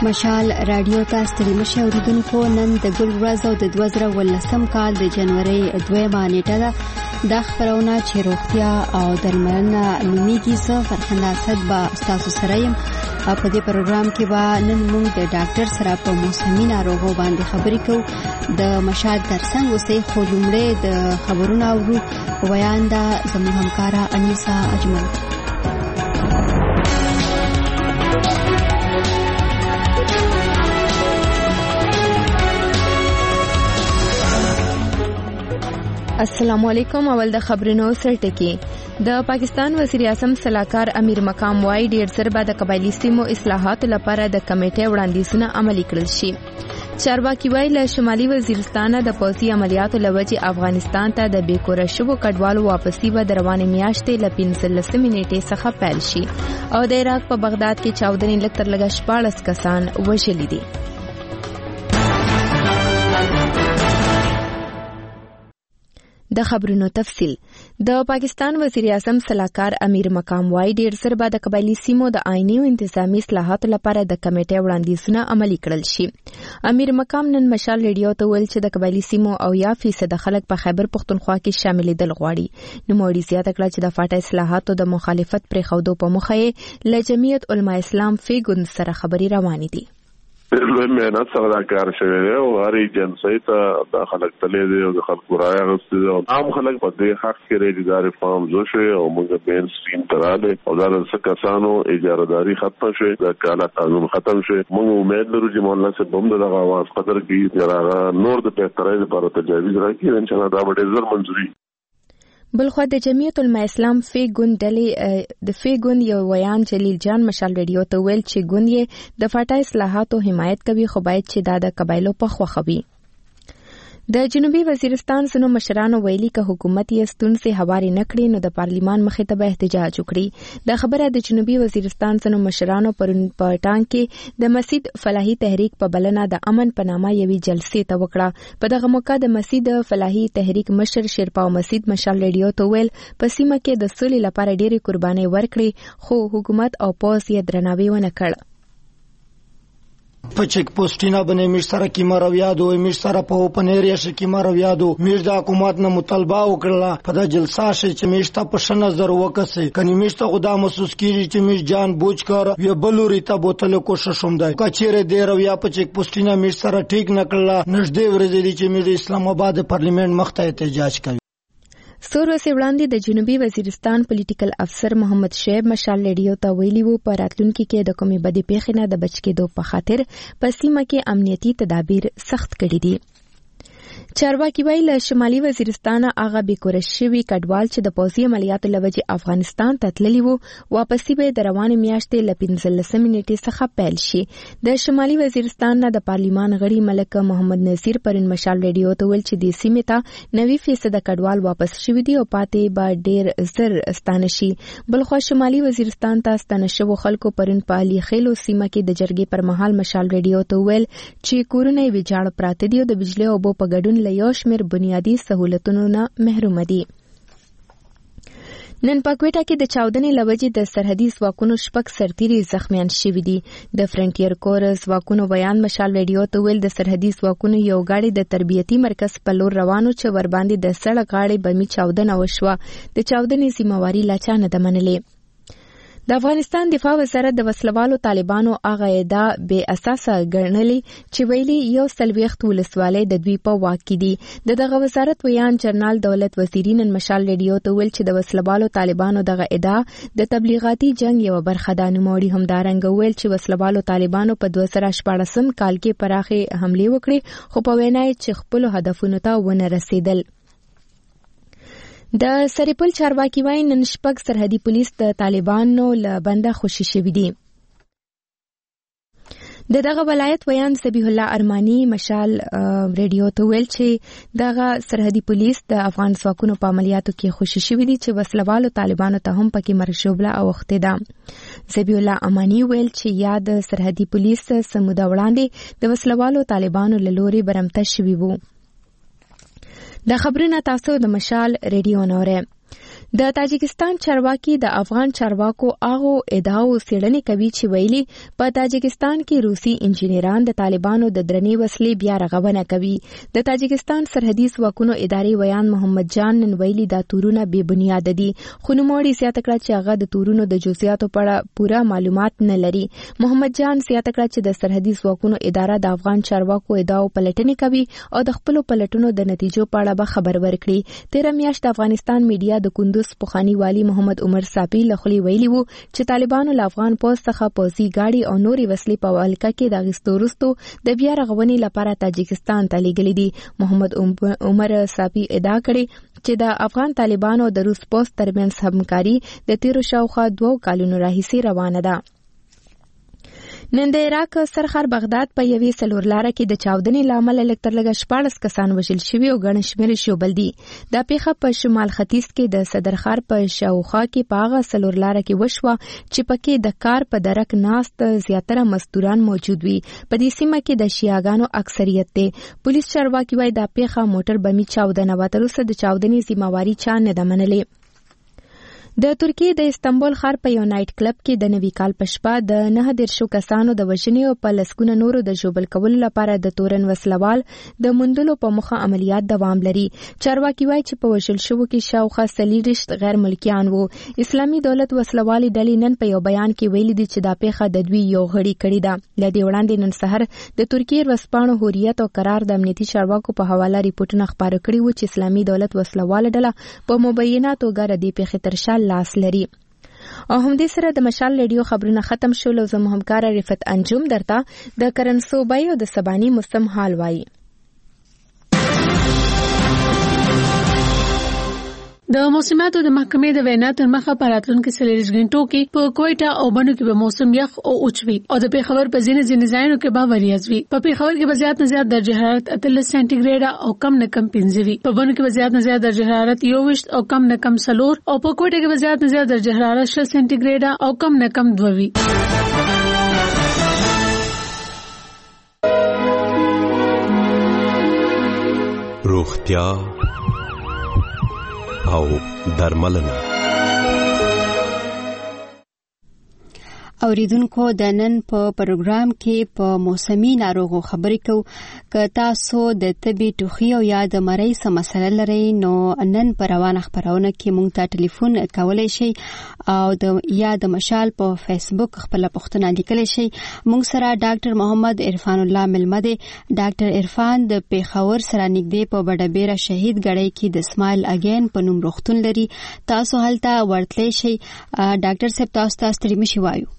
مشال رادیو ته ستړي مشه اوریدونکو، نن د ګل ورځ او د 2019 کال د جنوري 2 نیټه ده. د خبرونه چې روغتیا او درملنه نومیږي زه فرخنده اسد به تاسو سره یم. په دې پروګرام کې به نن موږ د ډاکټر سره په موسمي ناروغیو باندې خبرې کوو. د مشال ترڅنګ اوسئ، خو لومړی د خبرونه اورو. بیان ده زموږ همکاره انیسا اجمل. السلام علیکم. اول د خبرونو سرټکی. د پاکستان وزیر اعظم صلاحکار امیر مقام وايي ډیر ژر به د قبایلی سیمو اصلاحات لپاره د کمیټې وړاندیزونه عملي کړل شي. چارواکي وايي له شمالي وزیرستان د پوځي عملیاتو لوجې افغانستان ته د بیکوره شوو کډوالو واپسی به د روانې میاشتې له 15 نیټې څخه پیل شي او د عراق په بغداد کې چاودنې لږ تر لږه 14 کسان وژلي دي. د خبرونو تفصیل. د پاکستان وزیر اعظم صلاحکار امیر مقام وايي ډیر ژر به د قبایلی سیمو د آئینی او انتظامی اصلاحاتو لپاره د کمیټې وړاندیزونه عملي کړل شي. امیر مقام نن مشال ریډیو ته ویل چې د قبایلی سیمو او 1% خلک په خیبر پختونخوا کې شاملېدل غواړي. نوموړي زیاته کړه چې د فاټا اصلاحاتو د مخالفت پرېښودو په موخه یې له جمعیت علما اسلام فیګوند سره خبرې روانې دي. مهنت سره دا کار شوی دی او هر ایجنسی ته دا خلک تللی دی او د خلکو رایه اخیستې ده. عام خلک په دې حق کې ریډیدار فارم زو شوی او موږ مین سټریم ته راغلی او دا د څه کسانو اجارهداري ختمه شوې، د کاله قانون ختم شوی. موږ امید لرو چې مولانا صاحب هم دغه اواز قدر کوي چې هغه نور د بهترۍ لپاره تجاویز راکړي. انشاءالله دا به ډېر ژر منظوري. بلخو د جمعیت علما اسلام فیګوند ډلې د فیګوند یو ویان جلیل جان مشال ریډیو ته ویل چې ګوند یې د فاټا اصلاحاتو حمایت کوي، خو باید چې دا د قبایلو په خوښه وي. د جنوبي وزیرستان ځینو مشرانو ویلي که حکومت یې ستونزې هوارې نه کړي نو د پارلیمان مخې ته به احتجاج وکړي. دا خبره د جنوبي وزیرستان ځینو مشرانو پرون په ټانګ کې د مسجد فلاحي تحریک په بلنه د امن په نامه یوې جلسې ته وکړه. په دغه موقع د مسجد فلاحي تحریک مشر شیرپاو مسجد مشال ریډیو ته ویل په سیمه کې د سولې لپاره ډېرې قربانۍ ورکړي، خو حکومت او پوځ یې درناوی ونه کړ. په چک پوسټینا باندې مش سره کی مرویادو مش سره په اوپن ایریا شي کی مرویادو مش د حکومت نه مطالبه وکړه په د جلسه شي چې مش ته په نظر وکسي کني مش ته خدا محسوس کیږي چې مش جان بوج کار وی بلوري ته بوتل کوشش هم ده کچېره دی رویا په چک پوسټینا مش سره ټیک نکړه نږدې ورځې چې مش اسلام آباد پارلیمنت مخته احتجاج کوي. څو ورځې وړاندې د جنوبي وزیرستان پولیټیکل افسر محمد شعیب مشال ریډیو ته ویلي وو په راتلونکي کې د کومې بدې پیښې نه د بچ کېدو په خاطر په سیمه کې امنیتي تدابیر سخت کړي دي. چارواکي وايي له شمالي وزیرستان هغه بیکوره شوي کډوال چې د پوځي عملیاتو له وجې افغانستان ته تللي وو واپسي به د روانې میاشتې له 15 نیټې څخه پیل شي. د شمالي وزیرستان نه د پارلیمان غړي ملک محمد نذیر پرون مشال ریډیو ته ویل چې د سیمې ته 90% کډوال واپس شوي دي او پاتې به ډېر زر ستانه شي. بلخو شمالي وزیرستان ته ستانه شوو خلکو پرون په علي خیلو سیمه کې د جرګې پر مهال مشال ریډیو ته ویل چې کورونه یې ویجاړ پراته دي او د بجلی او اوبو په ګډون له یو شمېر بنیادي سهولتونو نه محروم دي. نن په کوټه کې د چاودنې له وجې د سرحدي ځواکونو 6 سرتیري زخمیان شوي دي. د فرنټیر کور ځواکونو بیان مشال ریډیو ته ویل د سرحدي ځواکونو یو غاړي د تربیتي مرکز په لور روانو چې ور باندې د سړک غاړې بمي چاودنه وشوه. د چاودنې ذمہواری لا چا نه ده منلې. د افغانستان دفاع وزارت د وسلوالو طالبانو هغه ادعا بې اساسه ګڼلې چې ویلي 140 ولسوالۍ د دوی په واک کې دي. دغه وزارت ویان جنرال دولت وزیری نن مشال ریډیو ته ویل چې د وسلوالو طالبانو دغه ادعا د تبلیغاتي جنگ یو برخه ده. نوموړي همدارنګه ویل چې وسلوالو طالبانو په 2014 کال کې پراخې حملې وکړې خو په وینا یې چې خپل هدفونو ته ونه رسیدل. د سریپل چارواکي وايي نن 6 سرحدي پولیس د طالبانو له بنده خوشي شوي دي. دغه ولایت ویان سبیح الله ارمانی مشال ریډیو ته ویل چې دغه سرحدي پولیس د افغان ځواکونو په عملیاتو کې خوشي شوي دي چې وسلوالو طالبانو ته هم پکې مرشوبله اوښتې ده. سبیح الله ارمانی ویل چې یاد سرحدي پولیس سموده وړاندې د وسلوالو طالبانو له لوري برمته شوي وو. د خبرونه تاسو د مشال ریډیو نوره. د تاجکستان چارواکي د افغان چارواکو هغه ادعاو څېړنې کوي چې ویلي په تاجکستان کې روسي انجینران د طالبانو د درنې وسلې بیا رغونه کوي. د تاجکستان سرحدي ځواکونو ادارې ویان محمد جان نن ویلي دا تورونه بې بنیاده دي، خو نوموړي زیاته کړه چې هغه د تورونو د جزئیاتو په اړه پوره معلومات نه لري. محمد جان زیاته کړه چې د سرحدي ځواکونو اداره د افغان چارواکو ادعاو پلټنې کوي او د خپلو پلټنو د نتیجو په اړه به خبر ورکړي. تېره میاشت د افغانستان میډیا د کندوز پخوانی والی محمد عمر صافي له خولې ویلي وو چې طالبانو له افغان پوځ څخه پوځي ګاډي او نورې وسلې په ولکه کې د اخیستو وروسته د بیا رغونې لپاره تاجکستان ته لیږلي دي. محمد عمر صافي ادعا کړې چې د افغان طالبانو او د روس پوځ ترمنځ همکاري د تیرو شاوخوا 2 کالونو راهیسې روانه ده. نن د عراق سرخر بغداد په یوې څلورلاره کې د چاودنې له امله لږ تر لږه 14 کسان وژل شوي او ګڼ شمېر ژوبل دي. دا پیښه په شمال ختیځ کې د صدرخر په شاوخوا کې په هغه څلورلاره کې وشوه چې پکې د کار په درک ناست زیاتره مزدوران موجود وي. په دې سیمه کې د شیعاګانو اکثریت دی. پولیس چارواکي وایي دا پیښه موټر بمي چاودنه وه. تر اوسه د چاودنې ذمہواري چا نه ده منلې. د ترکیې د استنبول ښار په یو نایټ کلب کې د نوي کال په شپه د 9 کسانو د وژنې او په لسګونه نورو د ژوبل کولو لپاره د تورن وسلوال د موندلو په موخه عملیات دوام لري. چارواکي وایي چې په وژل شوو کې شاوخوا 40 غیر ملکیان وو. اسلامي دولت وسلوالې ډلې نن په یو بیان کې ویلي دي چې دا پیښه د دوی یو غړي کړې ده. له دې وړاندې نن سحر د ترکیې ورځپاڼو حریت او قرار د امنیتي چارواکو په حواله ریپورتونه خپاره کړي وو چې اسلامي دولت وسلواله ډله په مبینه توګه د دې پیښې تر شا لاس لري. او همدې سره د مشال ریډیو خبرونه ختم شول. او زموږ همکار رفت انجم درته د کرنسوبای او د سبانی موسم حال وایي. د موسمیاتو د محکمې د وینا تر مخه په راتلونکو 40 غنټو کې په کوټا او بنو کې به موسم یخ او اوچوي او د پیښور په ځینې ځایونو کې به وریځ وي. په پیښور کې به زیات نه زیات درجه حرارت 30 سانتي ګریډ او کم نه کم 15 وي. په بنو کې به زیات نه زیات درجه حرارت 21 او کم نه کم 4 او په کوټا کې به زیات نه زیات درجه حرارت 6 سانتي ګریډ او کم نه کم 2 وي. روغتیا او درملنه. اوریدونکو د نن په پروګرام کې په موسمي ناروغو خبرې کوو. که تاسو د تبي ټوخي او یا د مرۍ څه مسله لرئ نو نن په روانه خبرونه کې مونږ ته ټلیفون کولای شئ او یا د مشال په فیسبوک خپل پوښتنه لیکلی شئ. مونږ سره ډاکټر محمد عرفان الله ملمه دی. ډاکټر عرفان د پیښور سره نږدې په بډبیره شهید ګړی کې د اسماعیل اگین په نوم روغتون لري. تاسو هلته ورتلی شئ. ډاکټر صاحب تاسو ته ستړي مشي وایو.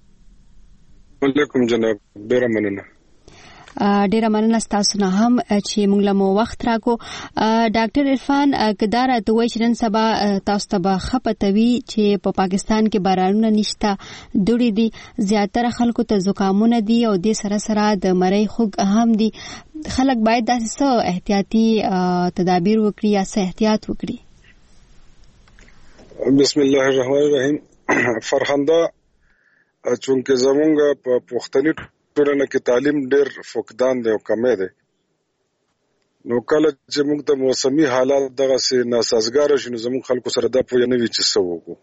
علیکم جناب، ډیره مننه. ډیره مننه تاسو نه هم چې موږ له مو وخت راکو. ډاکټر عرفان کدار ته وایي چې نن سبا تاسو ته به خپتوي چې په پاکستان کې بارانونه نشته، دوړي دي، زیاتره خلکو ته زکامونه دي او د سره سره د مرۍ خوګ هم دي. خلک باید داسې احتیاطي تدابیر وکړي یا څه احتیاط وکړي. بسم الله الرحمن الرحیم. فرخنده چونکه زمونږ په پښتني ټولنه کې تعلیم ډېر فقدان دی او کمی دی، نو کله چې موږ د موسمي حالات دغه سي ناسازګار شي نو زموږ خلکو سره دا پوهه نه وي چې څه وکړو.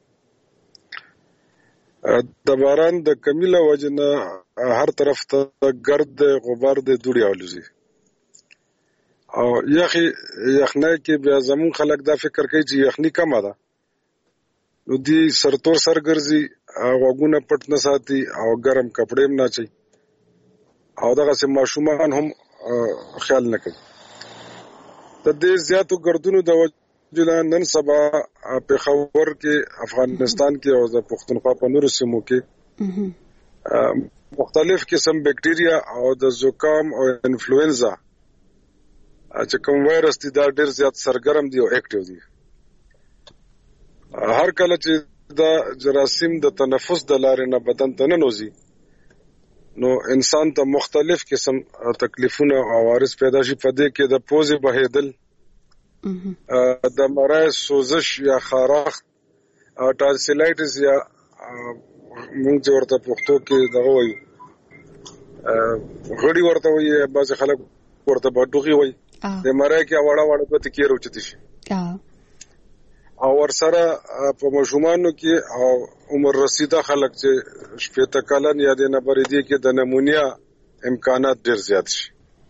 د باران د کمی له وجې نه هر طرف ته ګرد غبار د دوړې الوزي او یخنۍ کې بیا زموږ خلک دا فکر کوي چې یخني کمه ده نو دی سرتور سر ګرځي، غوږونه پټ نه ساتي او ګرم کپڑے هم نه چي او دغه سم ماشومان هم خیال نه کوي. د دې زیاتو ګردونو د وجه نن سبا پیښور کې، افغانستان کې او د پښتونخوا په نورو سیمو کې مختلف قسم بکټیریا او د زکام او انفلوئنزا چې کوم وایرس دي دا ډېر زیات سرګرم دي او اکټیو دي. هر کله چې دا جراثیم د تنفس د لارې نه بدن ته ننوځي نو انسان ته مختلف قسم تکلیفونه او عوارض پیدا شي. په دې کې د پوزې بهیدل، د مرۍ سوزش یا خارښت، ټانسیلایټس یا موږ ورته پښتو کې دغه وایو غړي ورته وایي، بعضې خلک ورته بډوغي وایي. د مرۍ کې وړه وړه دوه تکې راوچتې شي او ورسره په ماشومانو کې او عمر رسیده خلک چې 70 کلن یا د نبرې دي کې د نمونیا امکانات ډیر زیات شي.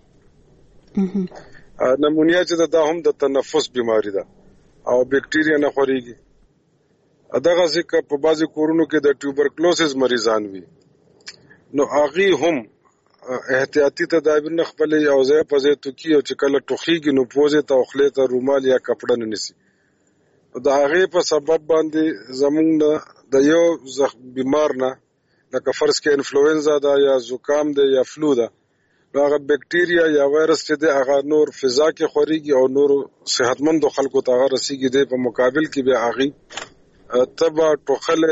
نمونیا چې دا هم د تنفس بیماری ده او بکټیریا نه خوريږي. دغه ځکه په بعضي کورونو کې د ټیوبرکلوسس مریضان وي نو هغه هم احتیاطي تدابیر نه خپلې او ځای په ځای توکي او چې کله ټوخیږي نو پوزې ته او خولې ته رومال یا کپړه نه نیسي. د هغه په سبب باندې زمونږ د یو بیمار نه لکه فرض کې انفلوئنزا ده یا زکام ده یا فلو ده هغه بکټیریا یا وایرس چې ده هغه نور فضا کې خوريږي او نور صحتمند خلکو ته هغه رسیږي د په مقابل کې به هغه تبا ټوخله.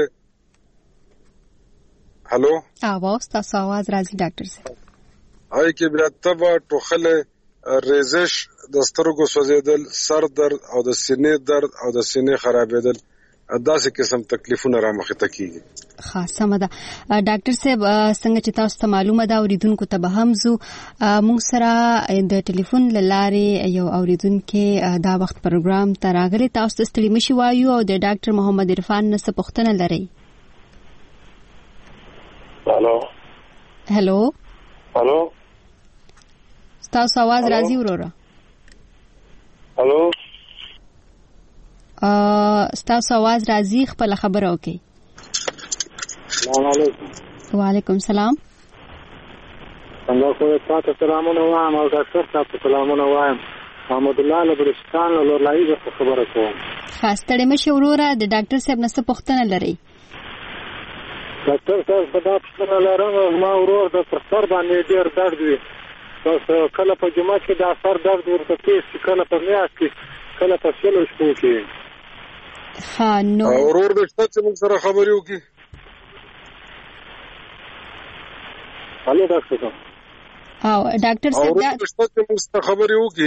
هالو اواز تاسو आवाज راځي ډاکټر صاحب. هاي کې بیا تبا ټوخله ریزش د سترګو سوځیدل سر درد او د سینې درد او د سینې خرابېدل داسې قسم تکلیفونه را مخې ته کیږي. خاصه مده ډاکټر صاحب څنګه چې تاسو ته معلومه ده اوریدونکو ته به هم زو موږ سره د ټلیفون لارې یو اوریدونکو دا وخت پروګرام ته راغلي تاسو ته ستړي مشي وایو او د ډاکټر محمد عرفان نه څه پوښتنه لري. هالو تاسو आवाज راځي وروره. هالو تاسو आवाज راځي خپل خبره وکي. السلام علیکم. وعلیکم السلام. څنګه کوی تاسو سلامونه وایم او ډاکټر صاحب سلامونه وایم. محمد الله لبرستان له لایي خبره کوم. خاص تړې مشه وروره د ډاکټر صاحب نه څه پوښتنه لري. ډاکټر صاحب په دا پوښتنه لرم ما ورور د سر باندې ډېر درد وي. تاسو کله په جمعه کې د سر درد ورته کیږي کله په میاشت کې کله په شلو شپو کې. ها نو ورور د څه موږ سره خبرې وکي. هلو ډاکټر صاحب. او ډاکټر صاحب دا څه موږ سره خبرې وکي.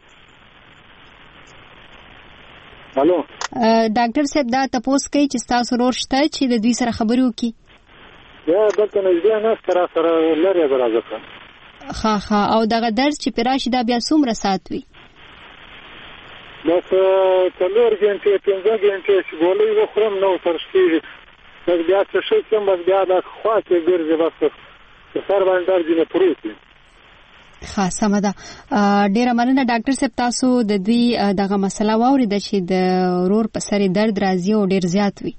هلو ډاکټر صاحب دا تاسو کوي چې تاسو ورور شته چې د دوی سره خبرې وکي. یا دلته نږدې نه سره لري برابر. ها او دغه درس چې پراشي دا بیا څومره سات وي؟ بس 4 غنټې 5 غنټې چې ګولې وخورم نو تر شپې بس بیا څه شي کوم بس بیا د خوا کې ګرځي بس سر باندې درد نه پروتي. خاصه مده ډیره مننه ډاکټر صاحب تاسو د دوی دغه مسله واورید چې د ورور په سر درد راځي او ډیر زیات وي.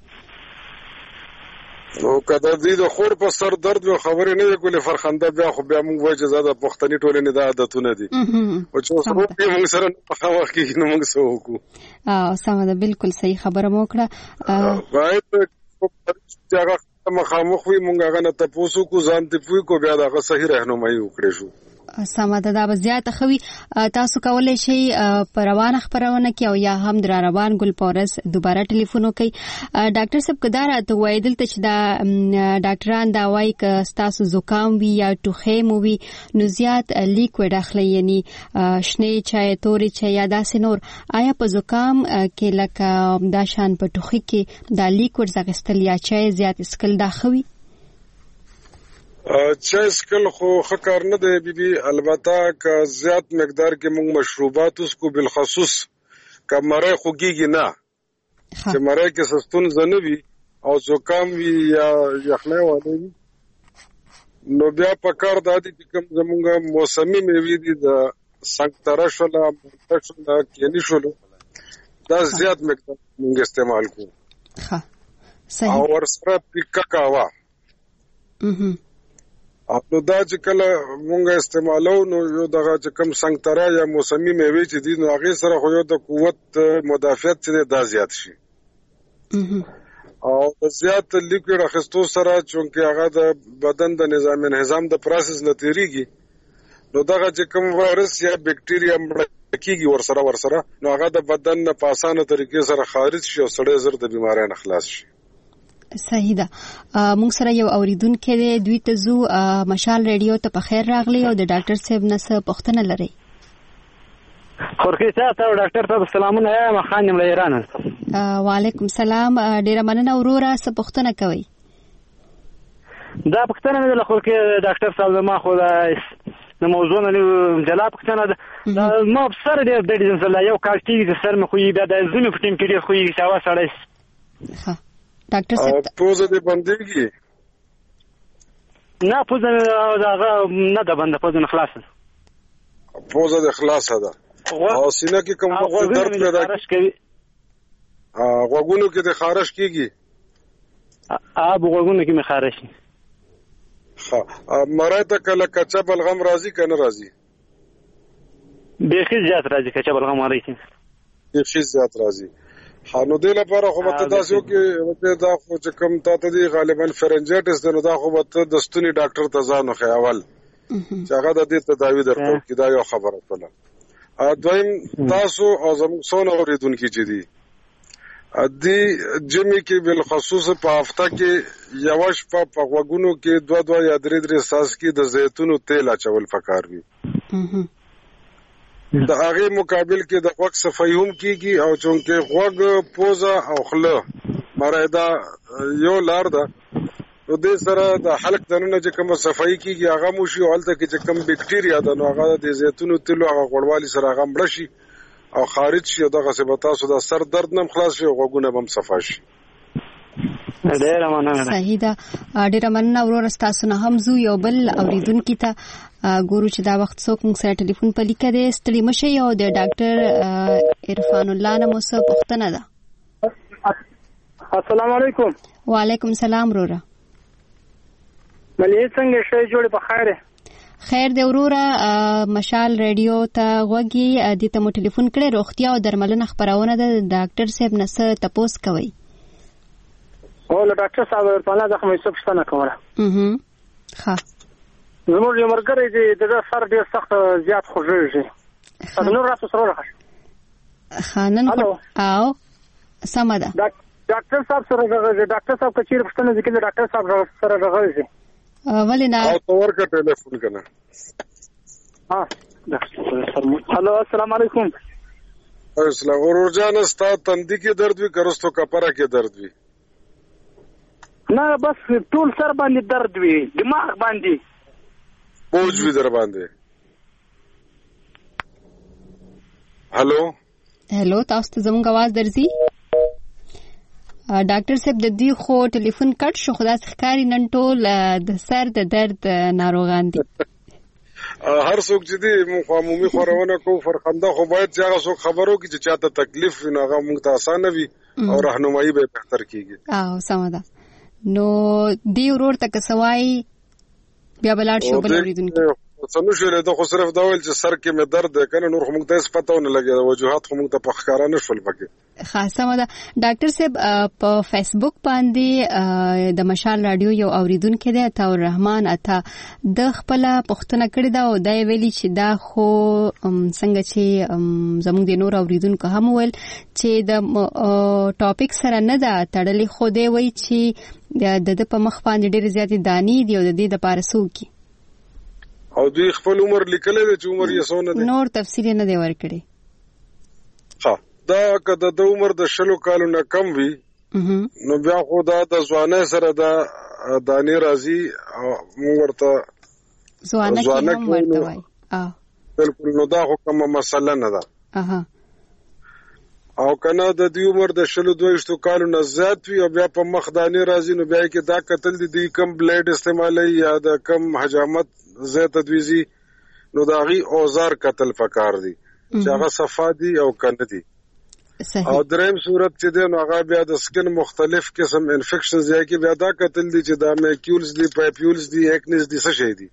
نو کله دې د خور په سر درد و خبرې نه کولې فرخنده بیا خو بیا موږ وایو چې زاده پښتني ټولنې د عادتونه دي او چې اوس موږ سره په خوا کې نو موږ څه وکړو. سمه ده بالکل صحیح خبره مو کړه. باید چې هغه مخامخ وي موږ هغه نه تاسو کو ځان ته پوي کو بیا دا صحیح راهنمایي وکړې شو. سمه ده دا زیاته خوي تاسو کولای شئ پر روانه خبرونه کې او یا هم در روان ګل پورس دوباره ټلیفون وکړئ. ډاکټر صاحب کدار ته وای دلته چې دا ډاکټران دا وای ک تاسو زکام وی یا ټوخه مو وی نو زیات لیکوډ اخلي یعنی شنه چای توري چای یا داسې نور. آیا په زکام کې لکه دا شان په ټوخه کې دا لیکوډ زغستل یا چای زیات اسکل دا خوي؟ چای سکل خو خکار نه دی بیبي. البته که زیات مقدار کې موږ مشروبات اس کو بالخصوص کمره خوږیږي نه چې مره کې سستون زنوي او زکام وی یا یخنه وانه نو بیا په کار د دې کوم زمونږ موسمي میوې دي د سنگتره شولا مونږه کېنی شولو دا زیات مقدار موږ استعمال کوو. ها صحیح. او ورسره پیکا کاوا نو دا چې کله مونږه استعمالو نو یو دغه چې کم سنگتره یا موسمي میوې چې دي نو هغه سره خو یو د قوت مدافعت چې دا زیات شي او زیات لیکوډ اخستو سره چونکه هغه د بدن د نظام انهضام د پروسس نه تیریږي نو دغه چې کوم وایرس یا بکټیریا مړکیږي ورسره نو هغه د بدن نه په اسانه طریقې سره خارج شي او سړی زر د بیمارۍ نه خلاص شي. صحیح ده. موږ سره یو اوریدونکو دی دوی ته زو مشال رادیو ته په خیر راغلی او د ډاکټر صاحب نه څه پوښتنه لري. خورکی تاسو ډاکټر صاحب سلامونه یم خانم له ایران. وعلیکم سلام ډیره مننه وروره څه پوښتنه کوي؟ دا پوښتنه نه له خورکی ډاکټر صاحب ما خو د موضوع نه جلا پښتنه ده ما سره ډېر د دې ځله یو کال کېږي چې سر مې خو بیا د زمي په ټیم کې ډېر خو یې شاوه سړی ها ډاکټر صاحب پوزه دې بندېږي نه پوزه نه ده بنده پوزه نه خلاصه پوزه دې خلاصه ده او سینه کې کوم وخت درد پیدا کوي غوږونو کې د خارش کېږي غوږونو کې مې خارش مړای ته کله کچا بلغم راځي که نه راځي بیخي زیات راځي کچا بلغم راځي بیخي زیات راځي نو دې لپاره خو به ته داسې وکړې دا خو چې کوم تا ته دی غالبا فرنجایټس دی نو دا خو به ته د ستوني ډاکټر ته ځان وښې اول چې هغه د دې تداوي درته وکړي دا یو خبره شوله دویم تاسو او زموږ څونه اورېدونکي چې دي دې جمعې کې بالخصوص په هفته کې یوه شپه په غوږونو کې 2 یا 3 څاڅکي د زیتونو تیل اچول پکار وي د هغې مقابل کې د غوږ صفایي هم کېږي او چونکې غوږ پوزه او خوله مرای دا یو لار ده نو دې سره د حلق دننه چې کومه صفایي کېږي هغه مو شي او هلته کې چې کوم بکټیریا ده نو هغه د زیتونو تیلو هغه غوړوالي سره هغه مړه شي او خارج شي دغسې به تاسو د سر درد نه هم خلاص شي او غوږونه به هم صفا شي ډېره مننه صحیح ده ډېره مننه وروره ستاسو نه هم ځو یو بل اورېدونکي ته ګورو چې دا وخت څوک موږ سره ټلیفون په لیکه دی ستړي مه شئ او د ډاکټر عرفان الله نه مو څه پوښتنه ده السلام علیکم وعلیکم السلام وروره ملي څنګه شئ جوړې په خیر خیر دی وروره مشال ریډیو ته غوږی دې ته مو ټلیفون کړی روغتیا او درملنه خپرونه ده ډاکټر صاحب نه څه تپوس کوئ او له ډاکټر صاحب ورپاله دغه مې څه پوښتنه کوله ښه زموږ یو ملګری دی د سر ډېر سخت زیات خوږېږي نور راسو سره راښه ښه نن او سمه ده ډاکټر صاحب سره غږېږي ډاکټر صاحب که چېرې پوښتنه دې کړي ډاکټر صاحب سره غږېږي ولې نه او ته ورکړه ټلیفون که نه هلو السلام علیکم السلام ورور جانه ستا تندي کې درد وي که رستو کپره کې درد وي نه بس ټول سر باندې درد وي دماغ باندې بوج وي در باندې هلو تاسو ته زموږ اواز درځي ډاکټر صاحب د دې خو ټلیفون کټ شو خو داسې ښکاري نن ټول د سر د درد ناروغان دي هر څوک چې دی موږ عمومي خورونه کوو فرخنده خو باید چې هغه څوک خبر وکړي چې چاته تکلیف وي نو هغه موږ ته اسانه وي او راهنمایي به بهتر کېږي سمه ده نو دی ورور ته که څه وایي بیا به لاړ شو بل اورېدونکي څه نه شولی ده خو صرف دا ویل چې سر کې مې درد دی که نه نور خو موږ ته هېڅ پته ونه لګېده وجوهات خو موږ ته په ښکاره نه شول پکې ښه سمه ده ډاکټر صاحب په فیسبوک باندې د مشال راډیو یو اورېدونکی دی عطاء الرحمن عطا د خپله پوښتنه کړې ده او دا یې ویلي چې دا خو څنګه چې زموږ د نور اورېدونکو هم وویل چې د ټاپک سره نه ده تړلې خو دی وایي چې د ده په مخ باندې ډېرې زیاتې دانې دي او د دې دپاره څه وکړي او دوی خپل عمر لیکلی دی چې عمر یې څونه دی نور تفصیل یې نه دی ورکړی دا که د عمر د 20 کالو نه کم وي نو بیا خو دا د ځوانۍ سره دا دانې راځي موږ ورته ځوانه کې هم ورته وایي بلکل نو دا خو کومه مسله نه ده او کنه د دې عمر د 22 کالو نه زیات وي او بیا په مخ دانې راځي نو بیا کې دا قتل دي کم بلیډ استعمالوي یا د کم حجامت زه تدویزي نو د هغې اوزار قتل پکار دي چې هغه صفا دي او کنه دي او دریم صورت چې دی نو هغه بیا د سکن مختلف قسم انفیکشنز یا کې بیا دا قتل دي چې دا میکیولز دي پایپیولز دي ایکنز دي څه شي دي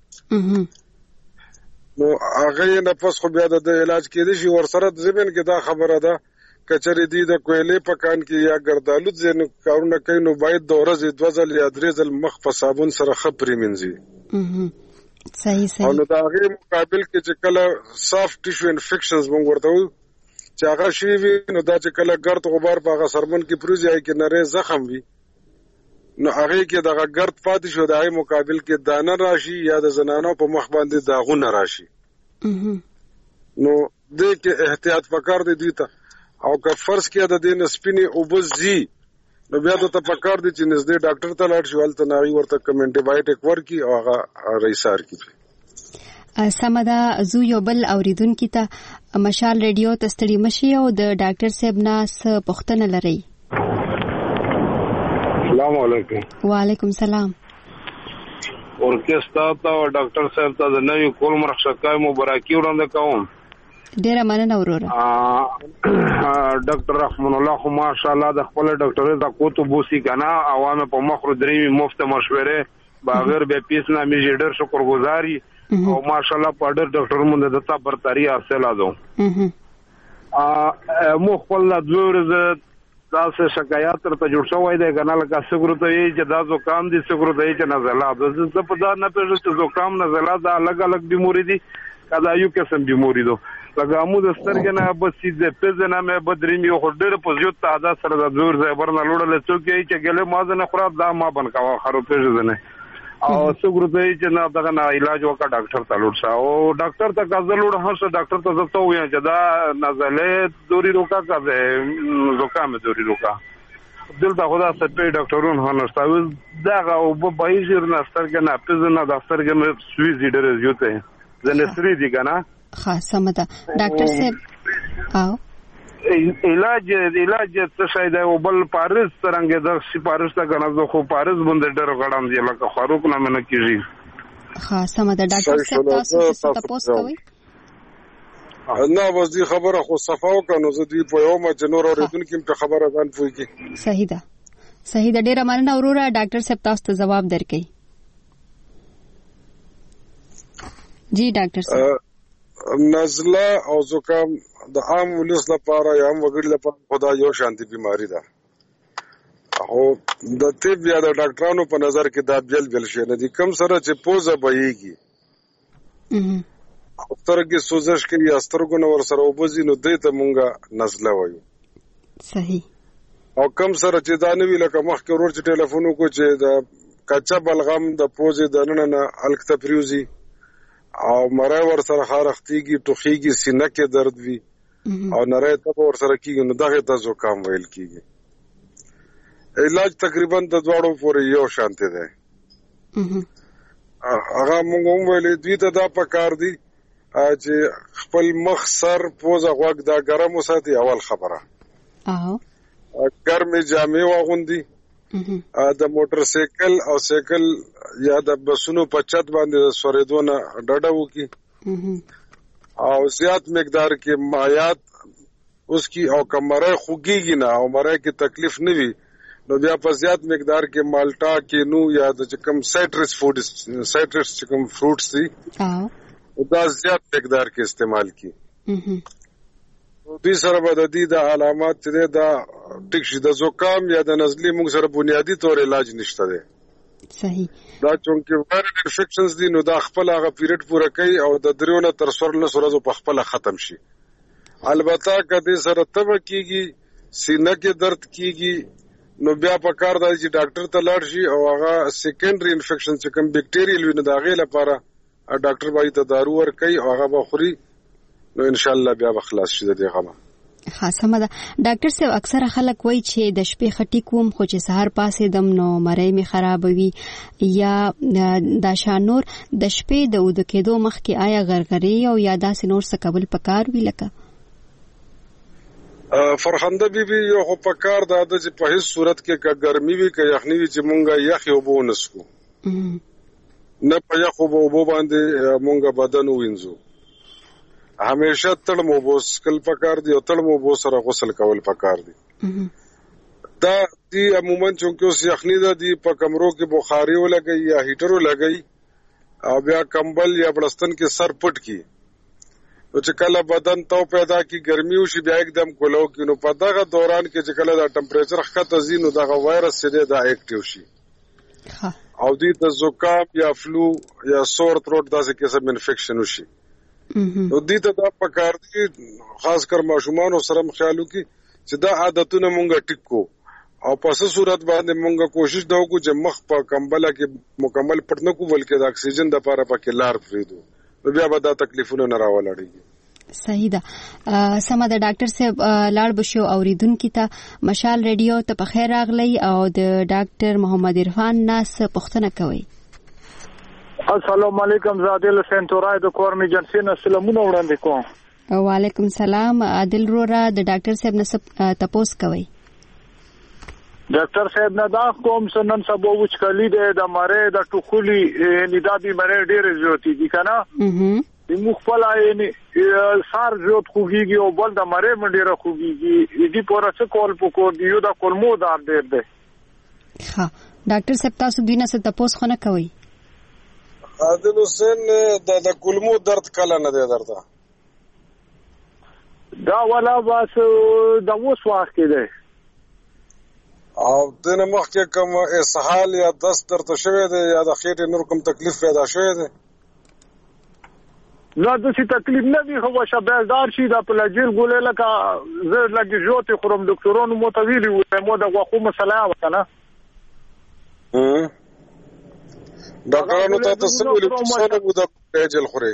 نو هغه نه پس خو بیا د علاج کېدی شي ورسره د ذهن کې دا خبره ده کچری دی د کویلې پکان کې یا ګردالو ځینې کارونه کوي نو باید د ورځې 2 ځل یا 3 ځل مخ په صابون سره ښه پرېمنځي صحیح او نو د هغې مقابل کې چې کله سافت ټیشو انفیکشنز موږ ورته وایو چې هغه شوي وي نو دا چې کله ګرد غبار په هغه سرمن کې پروزي هغې کې نری زخم وي نو هغې کې دغه ګرد پاتې شو د هغې مقابل کې دانه راشي یا د زنانو په مخ باندې داغونه راشي نو دې کې احتیاط پکار دی دوی ته او که فرض کې د دې نه سپینې اوبه ځي نو بیا ته پکار دي چې نږدې ډاکټر ته لاړ شي هلته نه هغې ورته کوم انټي بایوټیک ورکړي او هغه رایسار کړي سمدا زو یو بل اوریدونکو ته مشال ریډیو ته ستړي مشي او د ډاکټر صاحب ناس پوښتنه لري. السلام علیکم. وعلیکم السلام. ورکستا ته ډاکټر صاحب ته د نوې کول مرخصتای مبارکي وړاندې کوم. ډیره مننه وروره. ډاکټر رحمان الله خو ماشاءالله د خپل ډاکټر د کوتو بوسي کنه عوامه په مخرو درې مفت مشوره بغیر به پیس نه میږي ډېر شکرګزاري او ماشاءالله په ډېر ډاکټر مونږ د تا برتري حاصل اده. مو خپل د ورځ تاسو شکایت تر ته جوړ شوی دی کنه لکه سګرو ته یې چې دا زکام دي سګرو ته یې چې نزله د په دا نه پېژنه چې زکام نزله دا الګ الګ بیماری دي کدا یو قسم بیماری دو لکه عمود سترګې نه بس چې پېژنه مې بدریم یو خډر په زیات تعداد سره د زور زبر نه لوړل څوک یې چې ګله مازه نه خراب دا ما بن کاوه خرو پېژنه او سګرو ته یې چې نه دغه نه علاج وکړه ډاکټر ته لوړ شو او ډاکټر ته کازل لوړ هر ډاکټر ته زته ویا چې دا نزله دوری روکا کازه زکام دوری روکا دلته خدا سپې ډاکټرون هنستاو دغه او په بایزر نه سترګې نه پېژنه د سترګې نه سوي ډېر زیاته زنسری دي کنه خاصه مده ډاکټر صاحب او علاج څه شي دی او بل پارس څنګه د سپارښت کنه زه خو پارس باندې ډېر غړم دی لکه خاروق نه منه کیږي خاصه مده ډاکټر صاحب تاسو تاسو کوي نه بس دې خبره خو صفاو کنه زه دې په یو ما جنور اوریدونکو په خبره ځان پوي کی صحیح ده ډېر مننه وروره ډاکټر صاحب تاسو ته جواب درکړي. جی ډاکټر صاحب نزله او زکام د عام ولس لپاره یا عام وګړي لپاره خدا یو شانتي بیماری ده او د طب یا د ډاکټرانو په نظر کې دا بیل شي نه دي کم سره چې پوزه بهيږي او سترګې سوزش کوي یا سترګو نور سره وبزي نو دې ته مونږه نزله وایو. صحیح. او کم سره چې دا نه وی لکه مخکې ورور چې ټلیفون وکړو چې د کچا بلغم د پوزې د نننه الکته پریوزي او مرای ور سره خارختيږي ټوخيږي سینه کې درد وي او نری ته ور سره کیږي نو دغه ته زکام ویل کیږي. علاج تقریبا د دواړو پورې یو شانته ده. هغه موږ ویلې دوی ته دا پکار دي چې خپل مخ سر پوزه غوږ دا ګرم وساتي اول خبره. ګرمې جامې واغوندي د موټر سایکل او سایکل یا د بسونو په چت باندې سورېدونه ډډه وکي او زیات مقدار کې مایات اوس کی او کمره خوږیږي نه او مره کې تکلیف نه وي نو بیا په زیات مقدار کې مالټا کې نو یا د کم سایټرس کوم فروټس دي دا زیات مقدار کې استعمال کی دوی سره به د دې د علامات چې دا ټیک شي د زکام یا د نزلې موږ سره بنیادی طور علاج نشته دی. صحیح. دا چونکه وایرل انفیکشنز دي نو دا خپل هغه پیریډ پوره کوي او د دریونه تر 14 ورځې په خپل ختم شي. البته کدي سره تب کیږي سینه کې درد کیږي نو بیا په کار دی چې ډاکټر ته لاړ شي او هغه سیکنډري انفیکشن چې کوم بیکټیریل وي نو دا غي لپاره ډاکټر باندې ته دارو ورکړي او هغه به خوري نو ان شاء الله بیا خلاص شي د دې غمه. خاصه ده ډاکټر صاحب اکثره خلک وایي چې د شپې خټي کوم خو چې سحر پاسې دم نو مړی می خرابوي یا دا شانور د شپې د ود کېدو مخ کې آیا غرغري او یا داسې نور څه قبل پکار وی لکه فرخنده بیبي یو خو پکار د چې په هیڅ صورت کې که ګرمي وي که یخني وي چې مونږه یخ یو بونسکو نه په یخ وبو باندې مونږه بدن وینځو همیشه تړمو بوس کل پکار دی او تړمو بو سره غسل کول پکار دی. دا دی عموما چونکه اوس یخنی ده دی په کمرو کې بخاري ولګي یا هیټر ولګي او بیا کمبل یا بلستن کې سر پټ کی نو چې کله بدن تو پیدا کی ګرمي وشي بیا एकदम کولو کې نو په دغه دوران کې چې کله دا ټمپریچر ښکته زینو دغه وایرس سره دا اکټیو شي او دی د زکام یا فلو یا سور تروټ داسې قسم انفیکشن وشي نو دې ته دا پکار دي خاص کر ماشومان سره خیالو کې چې دا عادتونه مونږه ټیکو او په څه صورت باندې مونږه کوشش دا وکړو چې مخ په کمبله کې مکمل پټ نه کو بلکې د اکسیجن د لپاره پکې لار پریدو نو بیا به دا تکلیفونه نه راولړي. صحیح ده. سمه ده ډاکټر صاحب لاړ بشو اوریدونکو ته مشال ریډیو ته په خیر راغلی او د ډاکټر محمد عرفان ناس پوښتنه کوي. السلام علیکم زادل حسین تورای د کورمی جنسي نه سلامونه وړاندې کوم. وعلیکم سلام. عادل رورا د ډاکټر صاحب نه تپوس کوي. ډاکټر صاحب نه دا کوم سنن سبو وچکلی د ماره د ټوخلی ندابي ماره ډېر زیاتې دي کنه. مخفل عیني سار زیات خوږیږي او بل د ماره منډيره خوږیږي. دې پورې څه کول پکور دی یو د کولمو دار ډېر دی. ها ډاکټر صاحب تاسو دینه څه تپوس خو نه کوي. عادل حسین د کولمو درد کله نه دی درته دا ولا بس د وس وخت دی او دنه مخکې کوم اسهال یا دست درته شوی دی یا د خېټې نور کوم تکلیف پیدا شوی دی؟ نه د څه تکلیف نه دی خو شبهدار شي د پلاجیل ګولې لکه زه لګي جوته خورم ډاکټرونو متویلی و مو د غوښو مسله وکنه ډاکټرانو ته تاسو ویلو چې څنګه مو د پلاجیل خوري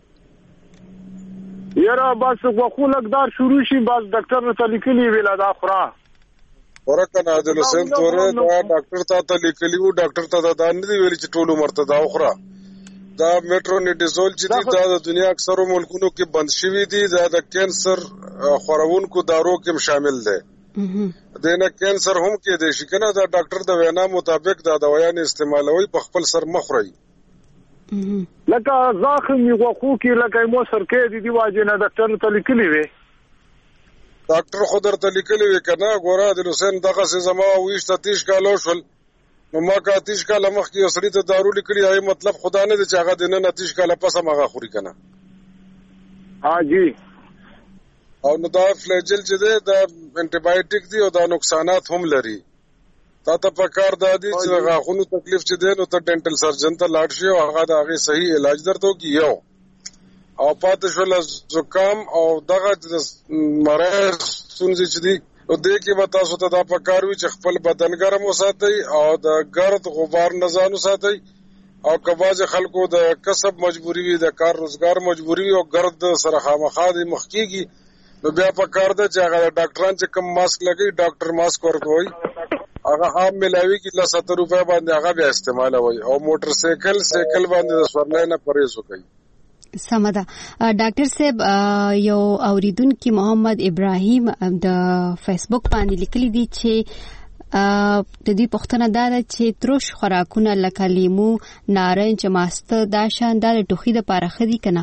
یاره بس غوښو لګدار شروع شي بس ډاکټر ته لیکلی ویل دا خورا ورکه عادل حسین توره دا ډاکټر ته لیکلی وو ډاکټر ته دا نه دی ویل چې ټول عمر ته دا خورا دا میټرونیډیزول چې دا د دنیا اکثرو ملکونو کې بند شوی دي دا د کینسر خورونکو دارو کې شامل دی دنه کینسر هم کې دی شي کنه دا ډاکټر د وینا مطابق دا دوايان استعمالوي په خپل سر مخوري لکه زاخم یو خو کې لکه مو سر کې دي واجب نه ډاکټر ته لیکلی وي ډاکټر خو درته لیکلی وي کنه ګوره د حسین دغه څه زما وښته 30 کالو شول نو ما کا 30 کال مخکې اوسړي ته دارو لیکلی هغه مطلب خدا نه دی چې هغه دنه 30 کال پس هغه خوري کنه ها جی او نو دا فلیجل چې دی دا انټي بایوټیک دی او دا نقصانات هم لري تا ته پکار دادی چې غاښونو تکلیف چې دی نو ته ډینټل سرجن ته لاړ شي او هغه د هغه صحیح علاج درته کیو او پاتې شول زکام او دغه مرض څنګه چې دی او دې کې به تاسو ته دا پکار وي چې خپل بدن ګرم وساتئ او د ګرد غبار نه ځان وساتئ او کباز خلکو د کسب مجبوری وي د کار روزګار مجبوری وي او ګرد سره خامخا د مخکیږي نو بیا پکار ده چې هغه ډاکټران چې کم ماسک لګي ډاکټر ماسک ورکوي هغه عام ملاوي کې 70 روپے باندې هغه بیا استعمالوي او موټر سایکل باندې د سورلای نه پرهیز وکړي. سمدا ډاکټر صاحب یو اوریدونکو محمد ابراهیم د فیسبوک باندې لیکلی دی چې د دې پښتنه دا چې تروش خوراکونه لکه لیمو نارنج ماسته دا شاندار ټوخي د پاره خدي کنه